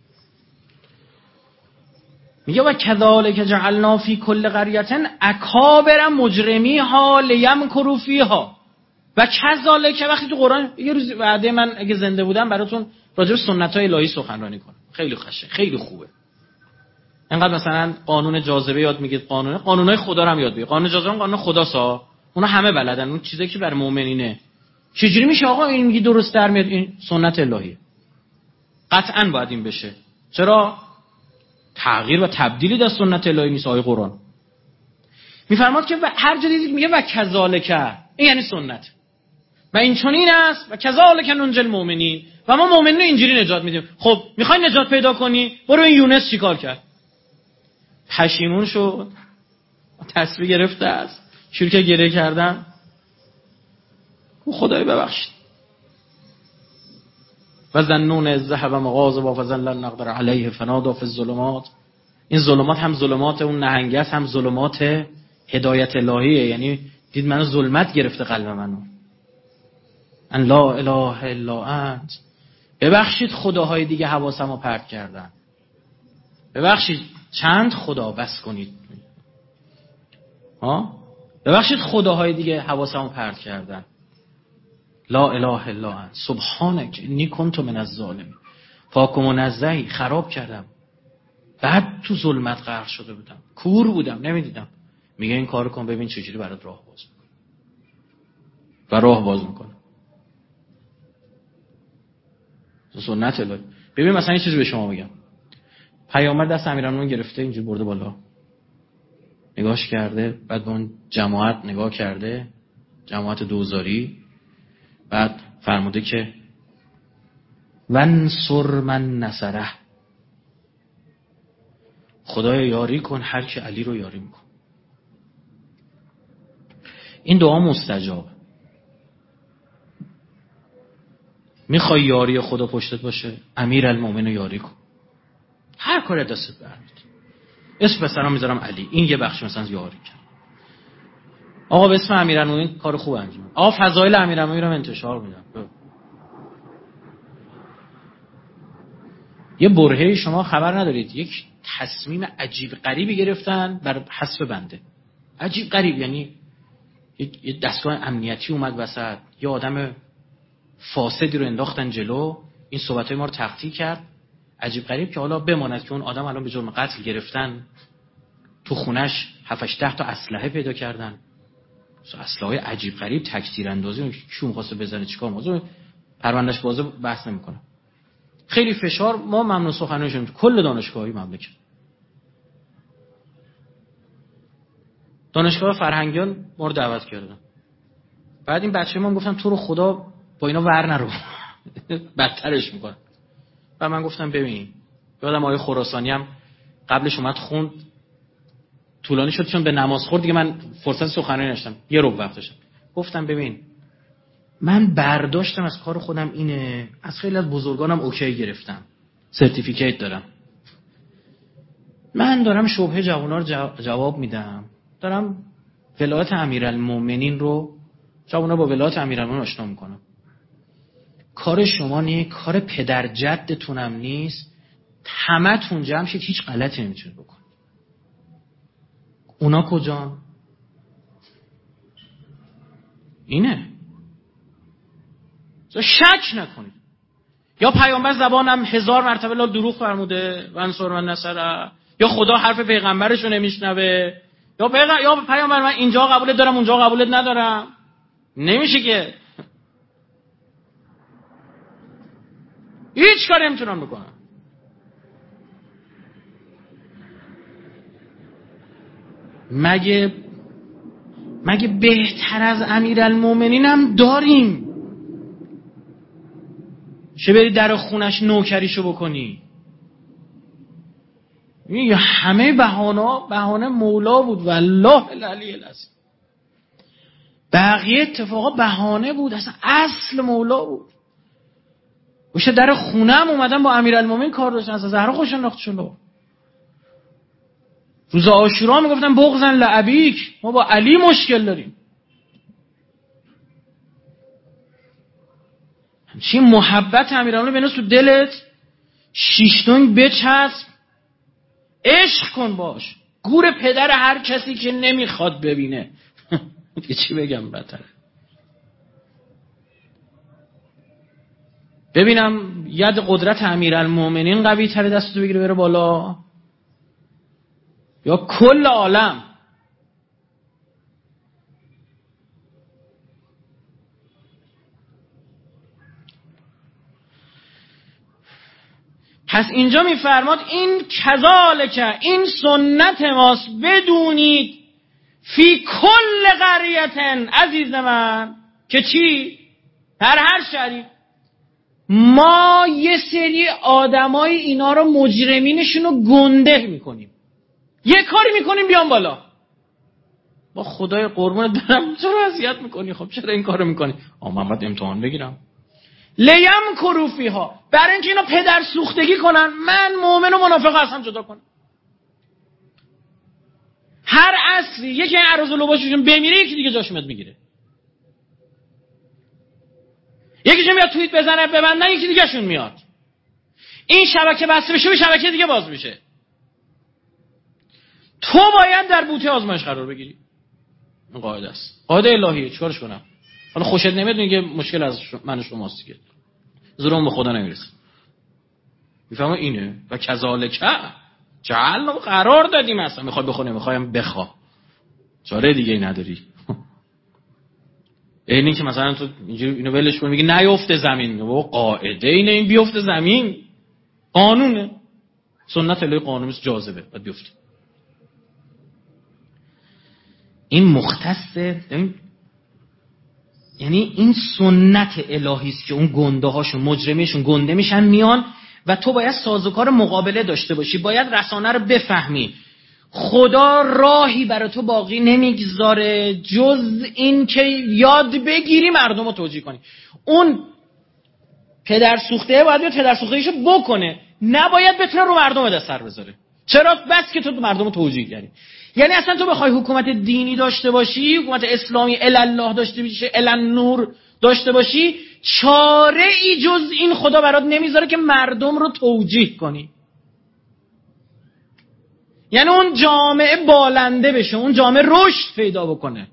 میگه و کذالک جعلنا فی کل قریة اکابر مجرمیها لیمکروا فیها. و کذالک وقتی تو قرآن یه روز وعده من اگه زنده بودم براتون راجع به سنت‌های الهی سخنرانی کنم. خیلی خشه، خیلی خوبه. انقدر مثلا قانون جاذبه یاد میگید، قانون قانونای خدا رو هم یاد بگید. قانون جاذبه قانون خداسا، اونا همه بلدن، اون چیزایی که برای مؤمنینه. چجوری میشه آقا این میگی درست در میاد؟ این سنت الهیه. قطعاً باید این بشه. چرا؟ تغییر و تبدیلی در سنت الهی نیست. آیه قرآن میفرماد که هر جا دیدید میگه و کذالک، این یعنی سنت. و این چنین است و کذالک ننجی المؤمنین، و ما مؤمنین اینجوری نجات میدیم. خب میخوای نجات پیدا کنی؟ برو این یونس چیکار کرد؟ پشیمون شد، تصویر گرفته است، شروع که گریه کردن. خدای ببخشید. و ظنون الذهب مغاضبا فظن نقدر علیه فنادى فی الظلمات. این ظلمات هم ظلمات اون نهنگه است، هم ظلمات هدایت الهیه. یعنی دید منو ظلمت گرفته قلب منو، ان لا اله الا انت. ببخشید خداهای دیگه حواسمو پرت کردن. ببخشید چند خدا بس کنید. ها؟ ببخشید خداهای دیگه حواسمو پرت کردن. لا اله الا انت سبحانک انی کنت من الظالمین. پاک و منزهی، خراب کردم. بعد تو ظلمت غرق شده بودم. کور بودم، نمیدیدم. میگه این کارو کن ببین چجوری برات راه باز میکنه. و راه باز میکنه. سنت الهی. ببین مثلا یه چیزی به شما بگم. پیامبر دست امیرالمومنین گرفته اینجوری برده بالا. نگاش کرده، بعد به اون جماعت نگاه کرده، جماعت دوزاری، بعد فرموده که ونصر من نصره، خدای یاری کن هر که علی رو یاری میکن. این دعا مستجاب. میخوای یاری خدا پشتت باشه، امیرالمومنین رو یاری کن، هر کاری دستت برمیاد. اسم پسرم میذارم علی، این یه بخش مثلا یاری کن. آقا به اسم امیرالمومنین کار خوب انجام بده. آقا فضایل امیرالمومنین رو انتشار میدم. یه برهه شما خبر ندارید یک تصمیم عجیب غریبی گرفتن بر حذف بنده. عجیب غریب، یعنی یه دستگاه امنیتی اومد وسط، یه آدم فاسدی رو انداختن جلو، این صحبتای ما رو تقطیع کرد. عجیب غریب که حالا بماند که اون آدم الان به جرم قتل گرفتن، تو خونش هفت هشت تا اسلحه پیدا کردن، اسلحه عجیب غریب، تک‌تیر اندازی، کی می‌خواسته بزنه چیکار موضوع پروندهش بازه بحث نمی‌کنم. خیلی فشار، ما ممنون سخنرانیشون کل دانشگاهی مملکت، دانشگاه فرهنگیان ما رو دعوت کردن. بعد این بچه ما گفتن تو رو خدا با اینا ور نرو بدترش میکنن. و من گفتم ببین، یادم آقای خراسانی هم قبلش اومد خوند، طولانی شد چون به نماز خورد دیگه، من فرصت سخنرانی نداشتم، یه رو وقت داشتم. گفتم ببین من برداشتم از کار خودم اینه، از خیلی از بزرگانم اوکی گرفتم، سرتیفیکیت دارم، من دارم شبهه جوونا رو جواب میدم، دارم ولایت امیرالمومنین رو جوونا با ولایت امیرالمومنین آشنا میکنم. کار شما نیست، کار پدر جدتونم نیست، همتون جمع شید هیچ غلطی نمیتونید بکنید. اونا کجان؟ اینه. شک نکنید. یا پیامبر زبانم هزار مرتبه لا دروغ فرموده ونصر من نصره، یا خدا حرف پیغمبرش رو نمیشنوه، یا پیغمبر یا پیامبر من اینجا قبولت دارم اونجا قبولت ندارم. نمیشه که هیچ کاری نمیتونم بکنم. مگه مگه بهتر از امیرالمومنین هم داریم؟ چه بری در خونش نوکریشو بکنی؟ این همه بهانه بهانه مولا بود والله العلی العظیم. بقیه اتفاقا بهانه بود، اصلا اصل مولا بود. وشه در خونم اومدن با امیرالمومنین کار داشتن، اصلا زهرا خوش انداخت شلو. روز عاشورا میگفتن بغضن لابیک، ما با علی مشکل داریم. همچین محبت امیرالمومنین بنویس تو دلت، شیشتون بچسب، عشق کن باش، گور پدر هر کسی که نمیخواد ببینه. دیگه چی بگم بهتره؟ ببینم ید قدرت امیرالمومنین قوی تره دستو بگیره بره بالا یا کل عالم؟ پس اینجا میفرماد این کذالک، این سنت ماست، بدونید فی کل قریة، عزیز من، که چی؟ در هر شهری ما یه سری آدمای اینا رو مجرمینشون رو گنده میکنیم، یه کاری میکنیم بیان بالا. با خدای قربون دارم چرا اذیت میکنی؟ خب چرا این کارو میکنی؟ آ من باید امتحان بگیرم. لیم کروفیها، برای اینکه اینا پدر سوختگی کنن، من مؤمن و منافق هستم جدا کنم. هر عصری یکی این عروض و لباششون بمیره، یکی دیگه جاشو میاد میگیره. یکیشون میاد توییت بزنه ببندن، یکی دیگه شون میاد. این شبکه بسته بشه به شبکه دیگه باز میشه. تو باید در بوته آزمایش قرار بگیری. این قاعده است، قاعده الهیه. چیکارش کنم؟ حالا خوشت نمیاد میگه مشکل از من و شماست دیگه، زورم به خدا نمیرسه. میفهمم اینه. و کذالک جعلنا قرار دادیم. اصلا میخوای بخونه میخوایم بخوا، چاره دیگه ای نداری. اینی که مثلا تو اینجوری اینو ولش کن میگی نیفته زمین، و قاعده اینه این بیفته زمین، قانونه، سنت الهی، قانون جاذبه باید بیفته. این مختص، یعنی این سنت الهی است که اون گنده هاشون مجرمیشون گنده میشن میان و تو باید سازوکار مقابله داشته باشی، باید رسانه رو بفهمی. خدا راهی برای تو باقی نمیگذاره جز این که یاد بگیری مردم رو توجیه کنی. اون پدر سوخته باید بیاد پدر سوخته‌ایشو بکنه، نباید بتونه رو مردم دست سر بذاره. چرا؟ بس که تو مردم رو توجیه کردی. یعنی اصلا تو بخوای حکومت دینی داشته باشی، حکومت اسلامی الله داشته باشی، النور داشته باشی، چاره ای جز این خدا برات نمیذاره که مردم رو توجیه کنی. یعنی اون جامعه بالنده بشه، اون جامعه رشد پیدا بکنه،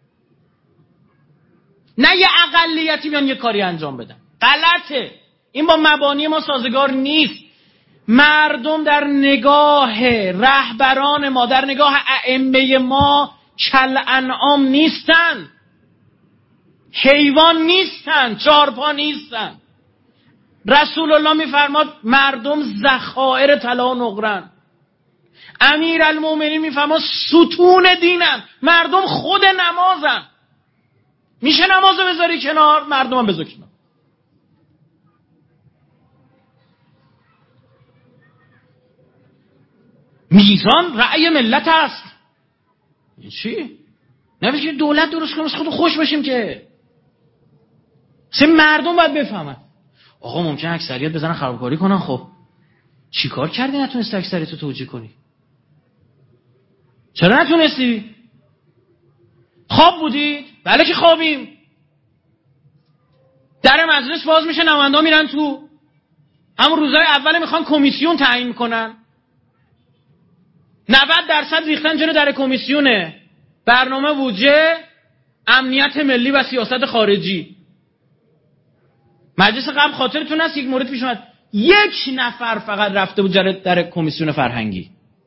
نه یه اقلیتی بیان یه کاری انجام بدن. غلطه، این با مبانی ما سازگار نیست. مردم در نگاه رهبران ما، در نگاه ائمه ما کل انعام نیستن، حیوان نیستن، چارپا نیستن. رسول الله میفرماد مردم ذخایر طلا و نقرن. امیر المومنین میفرماد ستون دینن، مردم خود نمازن. میشه نمازو بذاری کنار، مردم هم بذار کنار. میزان رأی ملت است. این چی؟ نمیشه که دولت درست کنیم خود خوش باشیم که. سه مردم باید بفهمن. آقا ممکنه اکثریت بزنن خرابکاری کنن. خب چی کار کردی نتونستی اکثریت رو توجیه کنی؟ چرا نتونستی؟ خواب بودید؟ بله که خوابیم. در مجلس باز میشه، نماینده میرن تو، همون روزای اول میخوان کمیسیون تعیین میکنن، نود درصد ریختن جلو در کمیسیونه برنامه بودجه، امنیت ملی و سیاست خارجی. مجلس قبل خاطرتون هست یک مورد پیش اومد، یک نفر فقط رفته بود جلو در کمیسیون فرهنگی.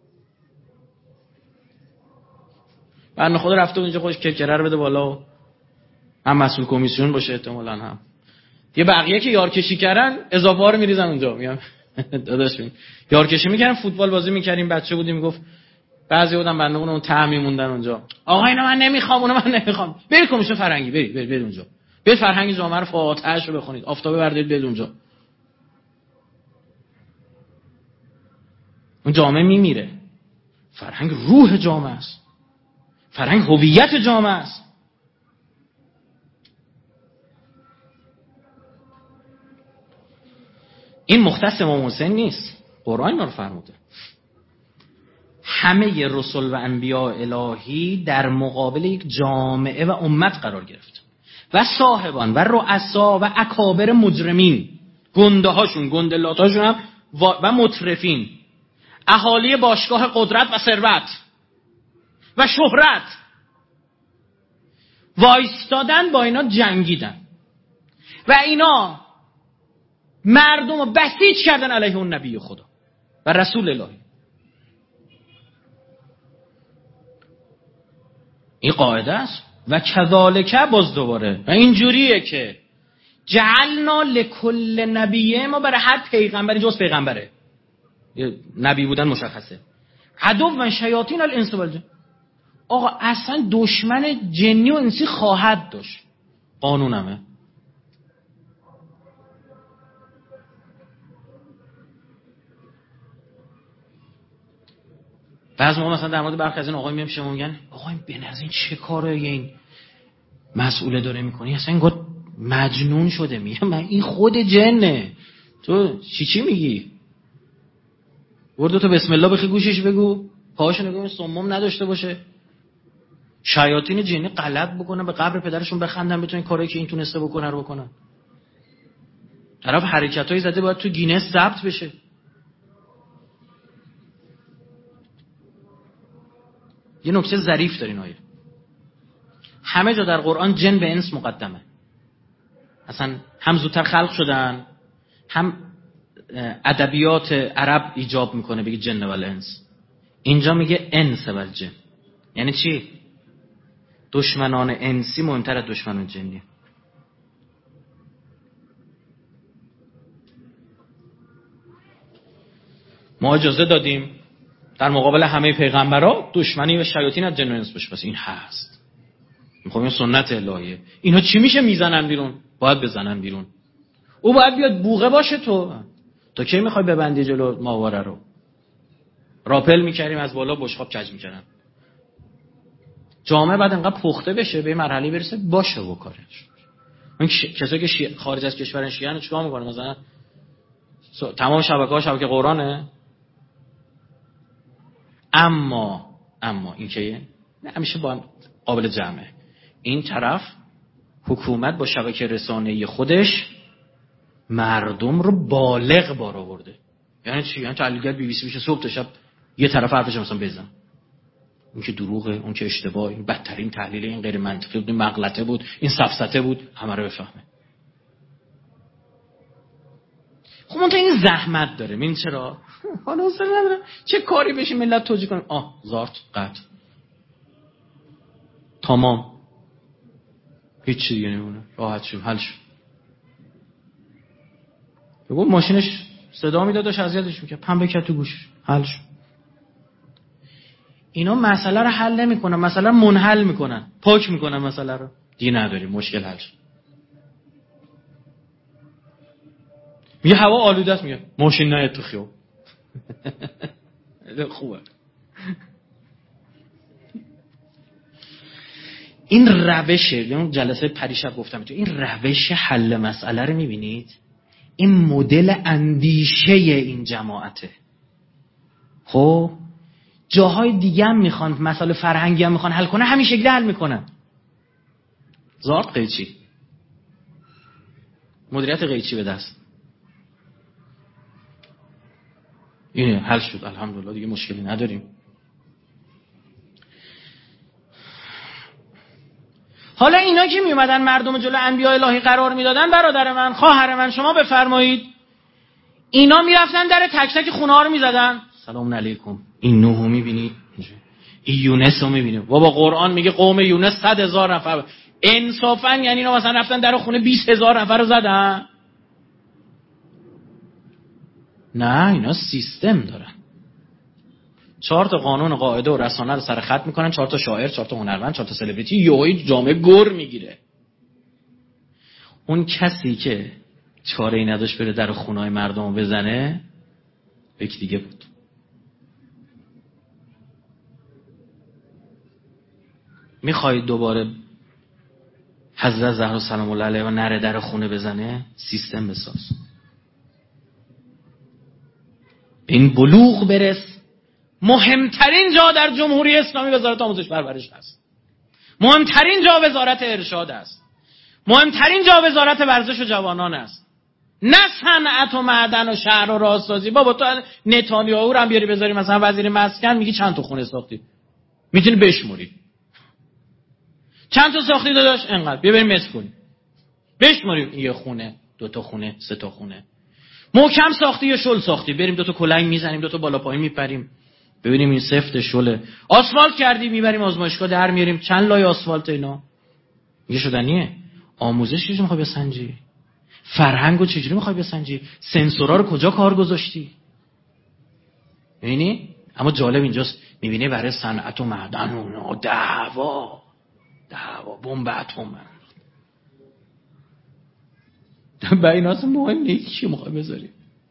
بنده خدا رفته بود اینجا خودش کرکره رو بده بالا و هم مسئول کمیسیون باشه احتمالاً، هم یه بقیه که یارکشی کردن اضافه ها رو میریزن اونجا. میگم داداش ببین یارکشی میکردیم، فوتبال بازی میکردیم، بچه بودیم، میگفت بعضی بودن بنده اون ته میموندن اونجا، آقا اینا من نمیخوام، اونا من نمیخوام. برید کمیسیون فرهنگی، برید برید اونجا، برید فرهنگ جامعه رو فاتحه‌اش رو بخونید، آفتابه بردارید برید اونجا. اون جامعه میمیره. فرهنگ روح جامعه است، فرهنگ هویت جامعه است. این مختص امام حسین نیست، قرآن ما رو فرموده. همه رسول و انبیاء الهی در مقابل یک جامعه و امت قرار گرفت و صاحبان و رؤسا و اکابر مجرمین، گنده هاشون، گندلات هاشون هم و مترفین، اهالی باشگاه قدرت و ثروت و شهرت، وایستادن با اینا جنگیدن و اینا مردم رو بسیج کردن علیه اون نبی خدا و رسول الهی. این قاعده است. و کذالک، باز دوباره و اینجوریه که جعلنا لکل نبی، ما برای هر پیغمبری جز پیغمبره نبی بودن مشخصه، عدو و شیاطین الانس والجن. آقا اصلا دشمن جنی و انسی خواهد داشت، قانونمه. بعضی موقع مثلا در مورد برخی از این آقای میام شما میگن آقا این بنظر چه کاره این مسئوله داره میکنی، اصلا انگار مجنون شده. میگم من این خود جنه، تو چی چی میگی؟ برو تو بسم الله بخی گوشش بگو، پاهاشو نگاه سمم نداشته باشه، شیاطین جنی غلط بکنه به قبر پدرشون بخندن، بتونن کاری که این تونسته بکنه رو بکنن. طرف حرکتایی زده باید تو گینس ثبت بشه. یه نکته ظریف دارین آیه، همه جا در قرآن جن به انس مقدمه. اصلا هم زودتر خلق شدن، هم ادبیات عرب ایجاب میکنه بگه جن و الانس. اینجا میگه انس و الجن. یعنی چی؟ دشمنان انسی مهمتر از دشمنان جنی. ما اجازه دادیم در مقابل همه پیغمبرا دشمنی و شیاطین از جن و انس باشه. پس این هست. میخوام این سنت الهیه. اینا چی میشه میزنن بیرون؟ باید بزنن بیرون. او باید بیاد بوقه باشه. تو تو کی میخوای ببندی جلو ماواره رو؟ راپل میکردیم از بالا بشقاب کج میکردن. جامعه بعد انقدر پخته بشه به مرحله برسه باشه و کارش. اون کسایی که شی... خارج از کشورن شیعه چیکار میکنه؟ مثلا تمام شبکه‌ها شبکه قرآنه. اما اما این که نه همیشه با قابل جمعه. این طرف حکومت با شبکه رسانه‌ای خودش مردم رو بالغ بار آورده. یعنی چی؟ یعنی تحلیلگر بی بی سی میشه صبح تا شب یه طرف حرفش مثلا بزن. اون که دروغه، اون که اشتباهه، این بدترین تحلیل، این غیر منطقی بود، این مغلطه بود، این سفسطه بود، همه رو بفهمه. خب اون تا این زحمت داره. این چرا؟ حالا حوصله ندارم چه کاری بشه ملت توجیه کنیم. آه زارت قطع تمام، هیچ چیزی دیگه نمونه، راحت شد، حل شد. بگو ماشینش صدا میداد داشت اذیتش میکرد، پنبه کرد تو گوشش، حل شد. اینا مسئله رو حل نمیکنن، مسئله رو منحل میکنن، پاک میکنن مسئله رو. دیگه نداریم، مشکل حل شد. میگه هوا آلوده است، میگه ماشین نیاد تو خیابون. خوبه. این روشه، اون جلسه پریشب گفتم تو، این روش حل مسئله رو میبینید؟ این مدل اندیشه این جماعته. خب جاهای دیگه هم میخوان مسائل فرهنگی هم میخوان حل کنه، همین شکلی حل میکنن. زارت قیچی، مدیریت قیچی به دست، اینه حل شد الحمدلله، دیگه مشکلی نداریم. حالا اینا که میومدن مردم جلو انبیاء الهی قرار میدادن، برادر من، خواهر من، شما بفرمایید اینا میرفتن در تک تک خونه ها رو میزدن. سلام علیکم، این نوحو میبینی، این یونس رو میبینی. بابا قرآن میگه قوم یونس صد هزار نفر. انصافا یعنی اینا مثلا رفتن در خونه بیست هزار نفر رو زدن؟ نه، اینا سیستم دارن. چهار تا قانون و قاعده و رسانه رو سر خط میکنن، چهار تا شاعر، چهار تا هنرمند، چهار تا سلبریتی، یهویی جامعه گر میگیره. اون کسی که چاره‌ای نداشت بره در خونه‌های مردم بزنه، یکی دیگه بود. میخواید دوباره حضرت زهرا سلام الله علیها نره در خونه بزنه؟ سیستم بساز. این بلوغ برس. مهمترین جا در جمهوری اسلامی وزارت آموزش پرورش است. مهمترین جا وزارت ارشاد است. مهمترین جا وزارت ورزش و جوانان است. نه صنعت و معدن و شهر و راهسازی. بابا تو نتانیاهو رو هم بیاری بذاری مثلا وزیر مسکن، میگی چند تا خونه ساختی؟ میتونی بشموری. چند تا ساختی داداش؟ انقدر. بیا بریم متر کنیم. بشموریم، یه خونه، دو تا خونه، سه تا خونه. محکم ساختی یا شل ساختی؟ بریم دو تا کلنگ میزنیم، دو تا بالا پایین میپریم. ببینیم این سفت شله. آسفالت کردی، میبریم آزمایشگاه در میاریم چند لایه آسفالت اینا. میگه شدنیه. آموزش چجوری میخوای بسنجی؟ فرهنگو چجوری میخوای بسنجی؟ سنسورا رو کجا کار گذاشتی؟ میبینی؟ اما جالب اینجاست، میبینی برای صنعت و معدن و دعوا دعوا بمب اتم. با این اصلا مهم نیست چی میخوای بذاری.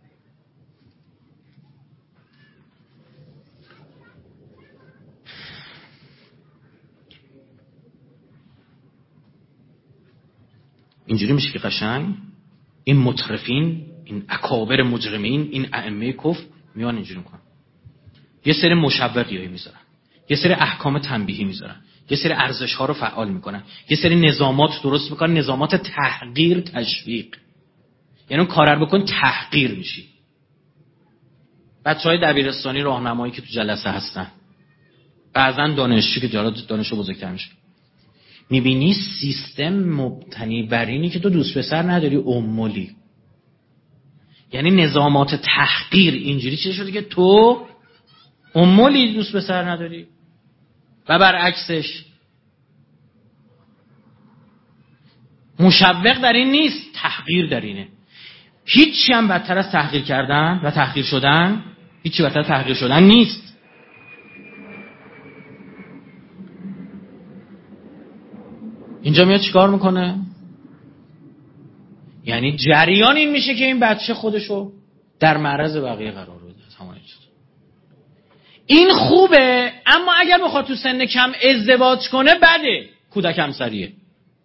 اینجوری میشه که قشنگ این مترفین، این اکابر مجرمین، این ائمه کفر میان اینجوری میکنن. یه سری مشوقی میذارن، یه سری احکام تنبیهی میذارن، یه سری ارزش ها رو فعال میکنن، یه سری نظامات درست میکنن، نظامات تحقیر تشویق. یعنی اون کار رو بکن تحقیر میشی. بچهای دبیرستانی راهنمایی که تو جلسه هستن، بعضا دانشجو که جارا دانشجو بزرگتر میشه، میبینی سیستم مبتنی بر اینی که تو دوست پسر نداری، امولی. یعنی نظامات تحقیر اینجوری چیز شده که تو امولی دوست پسر نداری و برعکسش. مشوق در این نیست، تحقیر در اینه. هیچی هم بدتر از تحقیر کردن و تحقیر شدن، هیچی بدتر از تحقیر شدن نیست. اینجا میاد چیکار میکنه؟ یعنی جریان این میشه که این بچه خودشو در معرض بقیه قرار بده. این خوبه، اما اگر بخواد تو سن کم ازدواج کنه بده، کودک همسریه.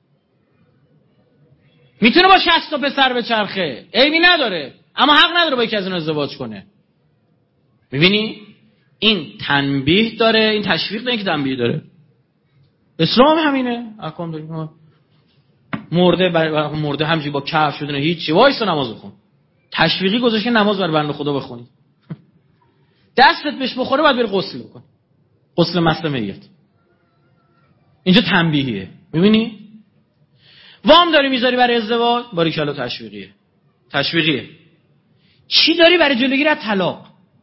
میتونه با شصت تا پسر بچرخه، عیبی نداره، اما حق نداره با یکی از اون ازدواج کنه. میبینی؟ این تنبیه داره، این تشویق داره که تنبیه داره. اسلام همینه. احکام داریم. مرده بر مرده همجوری با کف شدن هیچی، وایسا نماز بخون. تشویقی گذاشته نماز بر بنده خدا بخونی. دستت بهش بخوره باید بری غسل بکن. غسل مست میت. اینجا تنبیهیه. میبینی؟ وام داری میذاری برای ازدواج، باریکلا تشویقیه. تشویقیه. چی داری برای جلوگیری از طلاق؟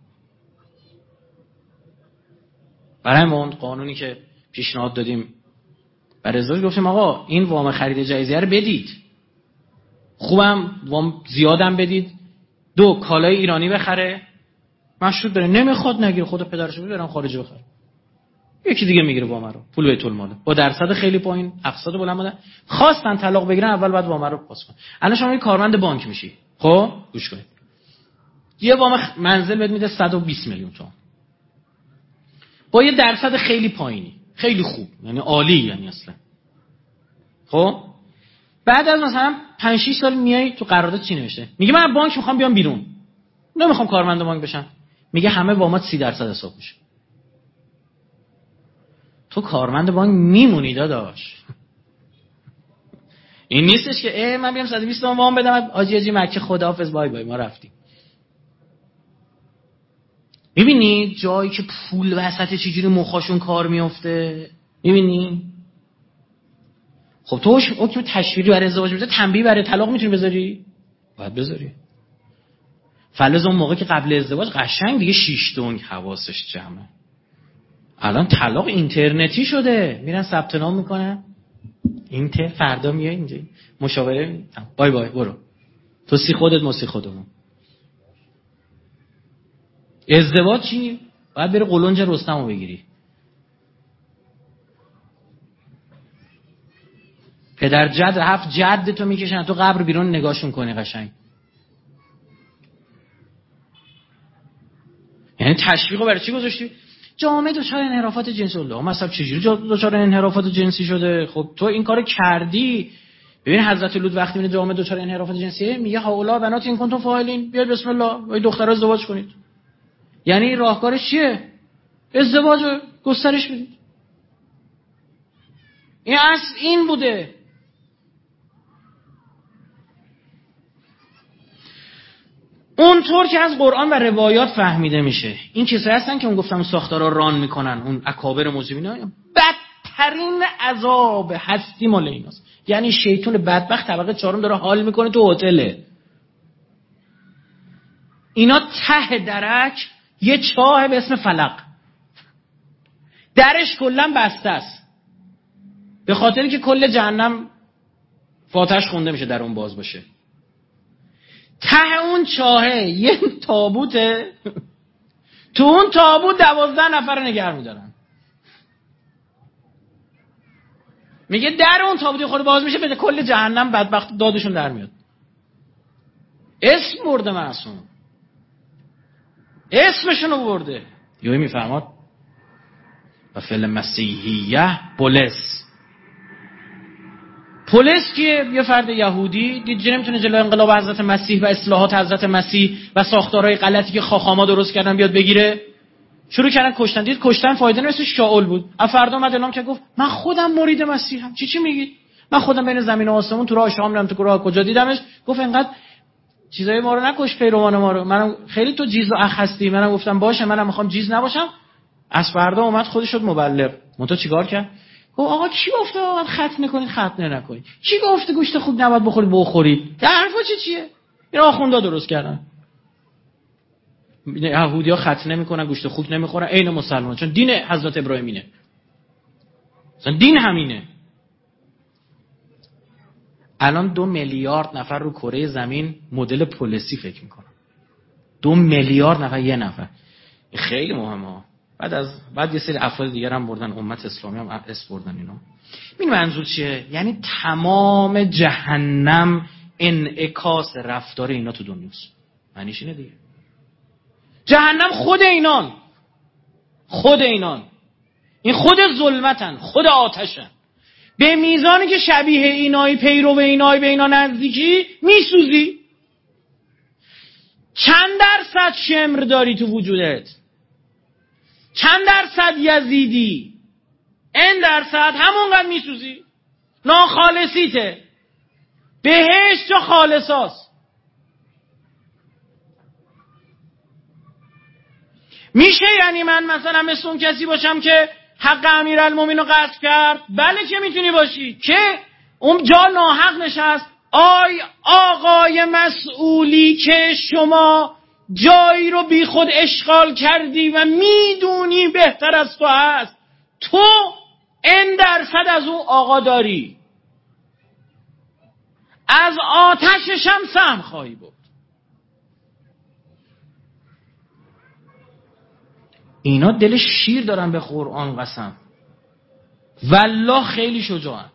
برای ما قانونی که پیشنهاد دادیم برای ازدواج گفتیم آقا این وام خرید جایزه رو بدید. خوبم وام زیادم بدید. دو، کالای ایرانی بخره. مشروط داره، نمیخواد نگیره، خود پدرش رو برن خارجی بخره. یکی دیگه میگیره وام رو، پول بیت المال با درصد خیلی پایین، اقساط بلند بوده. خواستن طلاق بگیرن، اول بعد وام رو پاس کن. الان شما یه کارمند بانک میشی. خب گوش کنید. یه وام منزل بهت میده صد و بیست میلیون تومان. با یه درصد خیلی پایینی، خیلی خوب، یعنی عالی، یعنی اصلا. خب بعد از مثلا پنج شش سال میای تو قرارداد چی نوشته؟ میگه من از بانک میخوام بیام بیرون، نمیخوام کارمند بانک بشم. میگه همه وامات سی درصد حساب میشه. تو کارمند بانک میمونی داداش. این نیستش که ای من بیام صد و بیست تومن وام بدم، آجی آجی مکه خداحافظ بای بای ما رفتیم. میبینی جایی که پول وسط چجوری مخاشون کار میفته؟ میبینی؟ خب تو حکم تشویقی برای ازدواج میذاری، تنبیه برای طلاق میتونی بذاری؟ باید بذاری. فلز اون موقع که قبل ازدواج قشنگ دیگه شیش دونگ حواسش جمعه. الان طلاق اینترنتی شده، میرن ثبت نام میکنن، اینتر فردا میای اینجا مشاوره، بای بای برو، تو سی خودت ما سی خودمون. ازدواج چی؟ باید بری قلنج رستمو بگیری. پدر جد هفت جد تو میکشن تو قبر بیرون نگاهشون کنی قشنگ. یعنی تشویقو برای چی گذاشتی؟ جامعه دچار انحرافات جنسی الله. مثلا چجوری دچار انحرافات جنسی شده؟ خب تو این کارو کردی. ببین حضرت لوط وقتی میره جامعه دچار انحرافات جنسیه میگه هاولا بنات این کنتم فاعلین، بیاید بسم الله با دخترها ازدواج کنید. یعنی راهکارش چیه؟ ازدواج گسترش بدید. این اصل این بوده. اونطور که از قرآن و روایات فهمیده میشه، این کسایی هستن که اون گفتم ساختارا ران میکنن، اون اکابر مجرمین، بدترین عذاب هستی مال ایناست. یعنی شیطون بدبخت طبقه چهارم داره حال میکنه تو هتله. اینا ته درک یه چاه به اسم فلق، درش کلا بسته است، به خاطری که کل جهنم فاتحش خونده میشه در اون باز باشه. ته اون چاهه یه تابوته، تو اون تابوت دوازده نفر نگه میدارن. میگه در اون تابوتی خود باز میشه، به کل جهنم بدبخت دادشون در میاد. اسم برده معصوم، اسمشونو برده. یوی میفهماد و فعل مسیحیه پولس. پولس که یه فرد یهودی دید که نمیتونه جلوی انقلاب حضرت مسیح و اصلاحات حضرت مسیح و ساختارهای غلطی که خاخاما درست کردن بیاد بگیره، شروع کردن کشتن. دید کشتن فایده نمیشه، شاول بود. از فردا اومد اعلام کرد، گفت من خودم مرید مسیحم. چی چی میگید؟ من خودم بین زمین و آسمون تو راه شام میرم، تو راه کجا دیدمش. گفت انقدر چیزای ما رو نکش، پیروان ما رو. منم خیلی تو جیز و اخ هستی، منم گفتم باشه، منم میخوام جیز نباشم. از فردا اومد خودش شد مبلغ. منتها چیکار کرد؟ گفت آقا کی گفته باید ختنه کنید ختنه نکنید؟ کی گفته گوشت خوب نباید بخورید بخورید؟ در حرفا چه چیه؟ این آخوندا درست کردن. یهودی‌ها ختنه میکنن، گوشت خوک نمیخورن، عین مسلمان، چون دین حضرت ابراهیم اینه. مثلا دین همینه. الان دو میلیارد نفر رو کره زمین مدل پلیسی فکر میکنن. دو میلیارد نفر یه نفر. این خیلی مهمه. بعد از بعد یه سری افراد دیگر هم بردن، امت اسلامی هم اس بردن اینا. این منظور چیه؟ یعنی تمام جهنم انعکاس رفتار اینا تو دنیاست. معنیش اینه دیگه. جهنم خود اینان، خود اینان، این خود ظلمتن، خود آتشن. به میزانی که شبیه اینایی، پیرو اینایی، به اینا نزدیکی میسوزی. چند درصد شمر داری تو وجودت؟ چند درصد یزیدی؟ این درصد همونقدر میسوزی. ناخالصیته. بهشت و خالصاست. میشه یعنی من مثلا مثل اون کسی باشم که حق امیرالمومنین رو غصب کرد؟ بله که میتونی باشی. که اون جا ناحق نشست. آی آقای مسئولی که شما جایی رو بی خود اشغال کردی و میدونی بهتر از تو هست، تو این درصد از اون آقا داری، از آتشش هم سهم خواهی بود. اینا دل شیر دارن به قرآن قسم. والله خیلی شجاعن.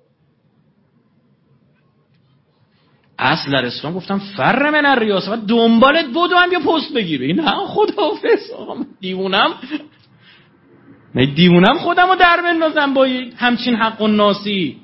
اصل در اسلام گفتم فر من الریاسه، و دنبالت بدو هم یه پست بگیره. نه خداحافظ آقا، من دیوونم من دیوونم خودم رو در بندازم با همچین حق و ناسی.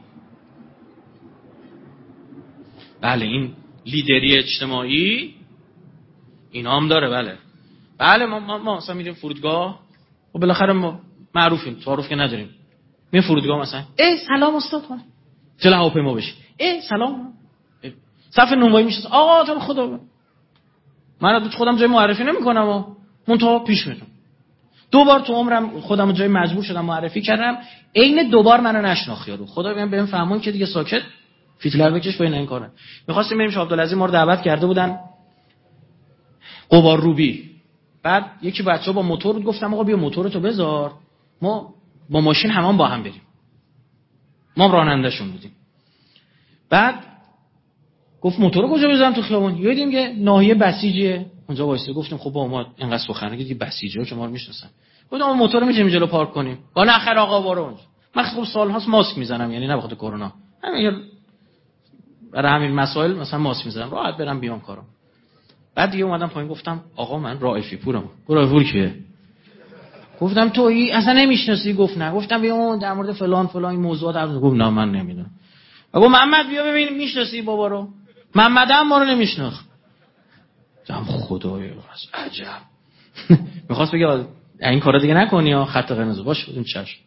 بله این لیدری اجتماعی اینا هم داره. بله بله ما ما, ما مثلا میریم فرودگاه و بالاخره ما معروفیم، تعارف که نداریم، میریم فرودگاه مثلا ای سلام استاد خانم، چه هواپیما بشی ای سلام، صف نونوایی میشه آقا تو خدا، من خودم جای معرفی نمیکنم و منتها پیش میرم. دو بار تو عمرم خودم جای مجبور شدم معرفی کردم، عین دوبار منو نشناخت یارو. خدا بهم بهم فهمون که دیگه ساکت فیتلر بکش با این کارا. می‌خواستیم بریم شاه عبدالعزیز، ما رو دعوت کرده بودن قبار روبی. بعد یکی بچه‌ها با موتور بود، گفتم آقا بیا موتورتو بذار ما با ماشین همون با هم بریم. ما راننده‌شون بودیم. بعد گفت موتور رو کجا بذارم تو خیابون؟ یادیم که ناحیه بسیجیه اونجا وایسه. گفتیم خب با ما اینقدر سخنرانی دیگه بسیجی‌ها که ما رو میشناسن. گفتم ما موتور رو می‌ذاریم جلو پارک کنیم. با نخر آقا برو اونجا. من خب سال‌هاست ماسک میزنم، یعنی نه بخاطر کرونا. همین برای همین مسائل مثلا ماسک میزنم راحت برم بیام کارم. بعد دیگه اومدم پایین گفتم آقا من رائفی پورم. گفت رائفی پور کیه؟ گفتم تو اصلا نمیشناسی؟ گفت نه. گفتم بیا در مورد فلان فلان این موضوعات حرف گفت نه من نمیدونم. گفت محمد بیا ببین میشناسی بابا رو؟ محمد هم ما رو نمیشناخت. جام خدایا عجب. میخواست بگه این کارا دیگه نکنی ها، خط قرمز باش بودیم چش.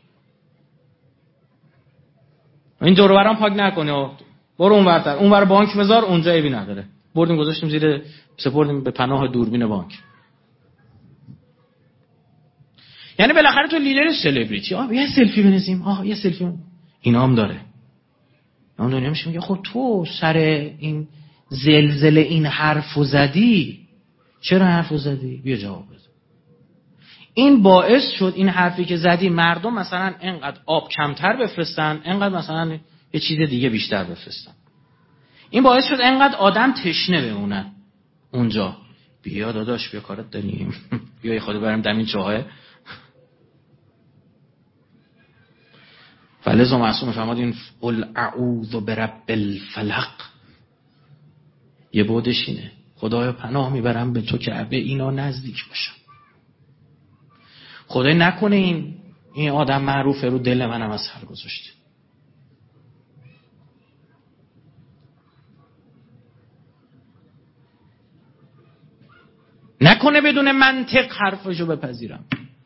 این دور و برام پاک نکنی ها، برو اون ورتر اون ور بانک بذار اونجا عیبی نداره. بردیم گذاشتیم زیر، سپردیم به پناه دوربین بانک. یعنی بالاخره تو لیدر سلبریتی آ یه سلفی بنویسیم، آ یه سلفی من. اینا هم داره. اون دنیا میشه میگه خب تو سر این زلزله این حرفو زدی، چرا حرفو زدی؟ بیا جواب بده. این باعث شد این حرفی که زدی مردم مثلا اینقدر آب کمتر بفرستن، اینقدر مثلا یه چیز دیگه بیشتر بفرستن. این باعث شد اینقدر آدم تشنه بمونن اونجا. بیا داداش بیا کارت داریم. بیا خود بریم دمین چاه. فلذا معصوم فرمودین قل اعوذ برب الفلق. یه بودش اینه خدایا پناه میبرم به تو که به اینا نزدیک باشم. خدای نکنه این این آدم معروفه رو دل منم از سر گذاشته. نکنه بدون منطق حرفشو بپذیرم،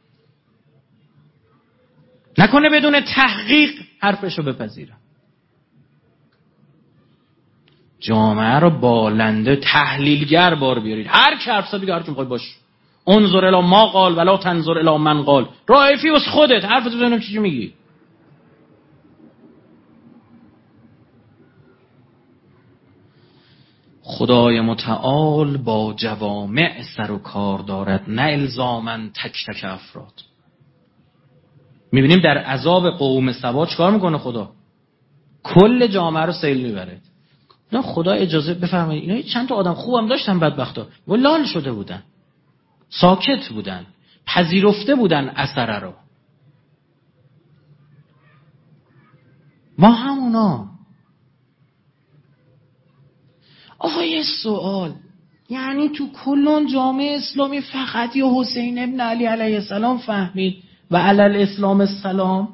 نکنه بدون تحقیق حرفشو بپذیرم. جامعه رو بالنده تحلیلگر بار بیارید. هر کی حرف زد بگه هر کی میخواد باش. انظر الی ما قال ولا تنظر الی من قال. رایفی واسه خودت حرفت بزنم چی میگی. خدای متعال با جوامع سر و کار دارد نه الزاماً تک تک افراد. میبینیم در عذاب قوم سبا چیکار میکنه خدا؟ کل جامعه رو سیل میبره. نه خدا اجازه بفرمایید اینا چند تا آدم خوبم داشتن بدبختا و لال شده بودن، ساکت بودن، پذیرفته بودن اثر رو. ما همونا. آقا یه سوال، یعنی تو کلون جامعه اسلامی فقط یه حسین ابن علی علیه السلام فهمید و علی اسلام السلام؟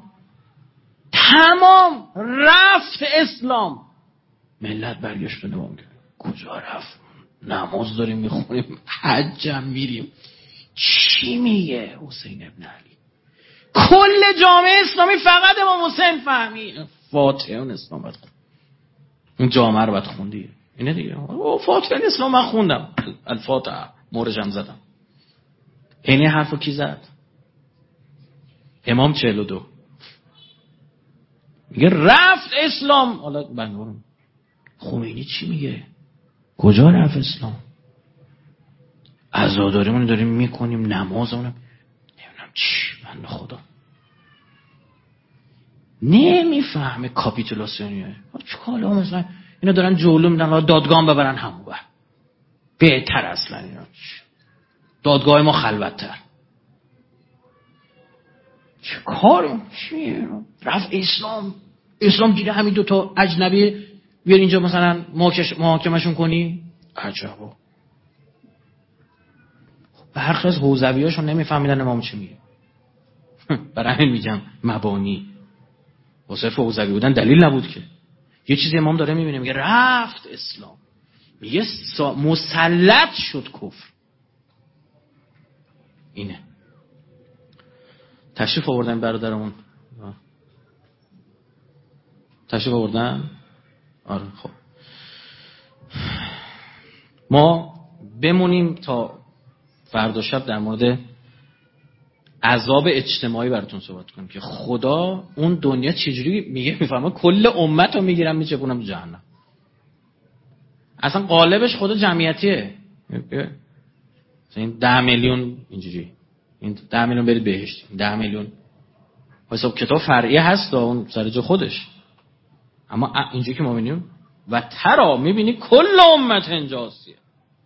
تمام رفت اسلام. ملت برگشت نمام کرد. کجا رفت؟ نماز داریم میخونیم، حجم میریم. چی میگه حسین ابن علی؟ کل جامعه اسلامی فقط امام حسین فهمید. فاتحه اون اسلام باید خوند. اون جامعه رو باید خوندی. اینه دیگه. او فاتحه اسلام من خوندم. الفاتحه مورجم زدم. اینه حرفو کی زد؟ امام چهل و دو. میگه رفت اسلام. حالا بنورم خمینی چی میگه؟ کجا رفت اسلام؟ عزاداریمون داریم میکنیم، نمازمون نمیدونم چی. بنده خدا نمیفهمه کاپیتولاسیونیه. چیکار مثلا اینا دارن جولو میدن دادگاه ببرن همون بر بهتر. اصلا اینا دادگاه ما خلوت‌تر. چه کارم چیه؟ رفت اسلام. اسلام گیره همین دو تا اجنبی بیار اینجا مثلا محاکمشون کنی. عجبا. برخی از حوزویاشون نمیفهمیدن امام چی میگه. برای همین میگم مبانی. با صرف حوزوی بودن دلیل نبود که. یه چیزی امام داره میبینه میگه رفت اسلام. میگه مسلط شد کفر. اینه. تشریف آوردن برادرمون. تشریف آوردن؟ آره خب. ما بمونیم تا فردا شب در مورد عذاب اجتماعی براتون صحبت کنیم که خدا اون دنیا چجوری میگه میفهمه کل امت رو میگیرم میچپونم تو جهنم. اصلا قالبش خدا جمعیتیه. این ده میلیون اینجوری، این ده میلیون برید بهشت، ده میلیون حساب کتاب فرعی هست اون سر جا خودش. اما اینجوری که ما میبینیم و ترا میبینی کل امت انجاسیه،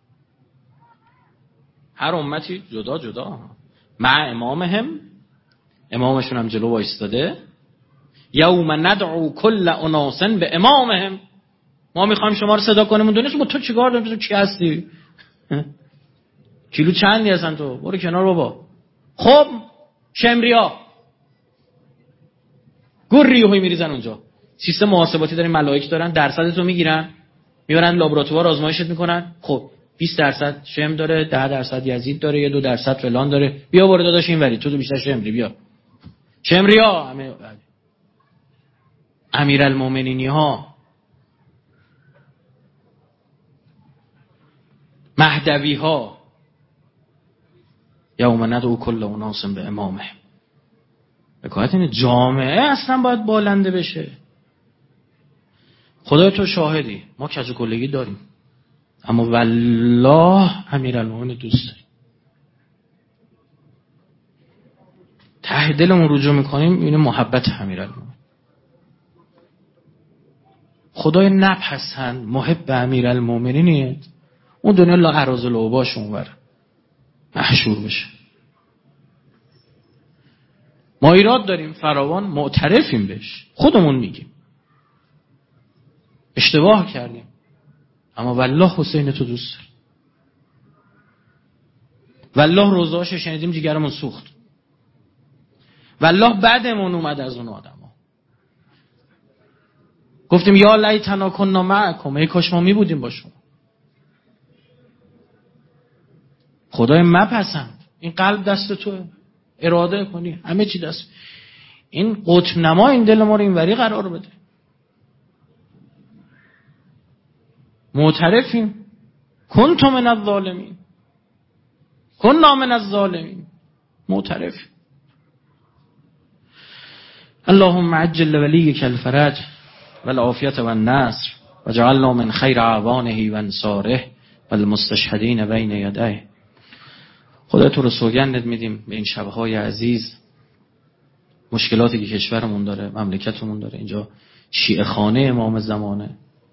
هر امتی جدا جدا مع امامهم، امامشون هم جلو وایستاده. یوم ندعو کل اناس به امامهم، ما میخوایم شما رو صدا کنیم. اون دنیا با تو چیکار داریم؟ تو کی هستی؟ کیلو چندی هستن تو؟ برو کنار بابا. خب شمریا گوریوهی میریزن اونجا. سیستم محاسباتی داریم، ملائک دارن، درصدتو میگیرن میبرن لابراتوار آزمایشت میکنن. خب بیست درصد شم داره، ده درصد یزید داره، یه دو درصد فلان داره. بیا برو داداش اینوری، تو تو بیشتر شمری. بیا شمریا امیرالمومنینی ها، مهدوی ها. یوم ندعو کل اناس به امامهم. بکایت این جامعه اصلا باید بالنده بشه. خدای تو شاهدی ما کج و کلگی داریم، اما والله امیرالمومنین دوست داریم. ته دلمون رجوع میکنیم این محبت امیرالمومنین. خدای نپسند محب امیرالمومنینیه اون دنیا لا اراز الاوباش اونور محشور بشه. ما ایراد داریم فراوان، معترفیم بهش، خودمون میگیم اشتباه کردیم، اما والله حسین تو دوست داریم. والله روزهاش شنیدیم جیگرمون سوخت. والله بعدمون اومد از اون آدم ها. گفتیم یا لیتنا کنا معکم، ای کاش ما می بودیم با شما. خدای مپسند، این قلب دست توه، اراده کنی همه چی دست. این قطب نما این دل ما رو اینوری قرار بده. معترفیم. کنت من الظالمین، کنا من الظالمین، معترفیم. اللهم عجل لولیک الفرج والعافیة والنصر وجعلنا من خیر اعوانه و انصاره والمستشهدین بین یدیه. خدا تو رو سوگندت میدیم به این شبهای عزیز. مشکلاتی که کشورمون داره، مملکتمون داره، اینجا شیعه خانه امام زمانه،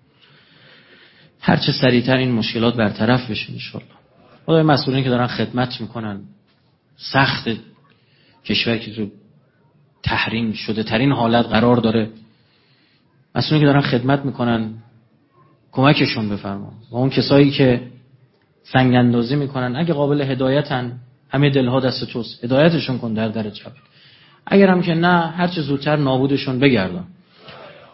هرچه سریعتر این مشکلات برطرف بشه انشالله. خدای مسئولین که دارن خدمت میکنن، سخت کشور که تو تحریم شده ترین حالت قرار داره، مسئولین که دارن خدمت میکنن کمکشون بفرما. و اون کسایی که سنگ اندازی میکنن اگه قابل هدایتن، همه دلها دست توست، هدایتشون کن در در چپ. اگر هم که نه، هرچه زودتر نابودشون بگردن.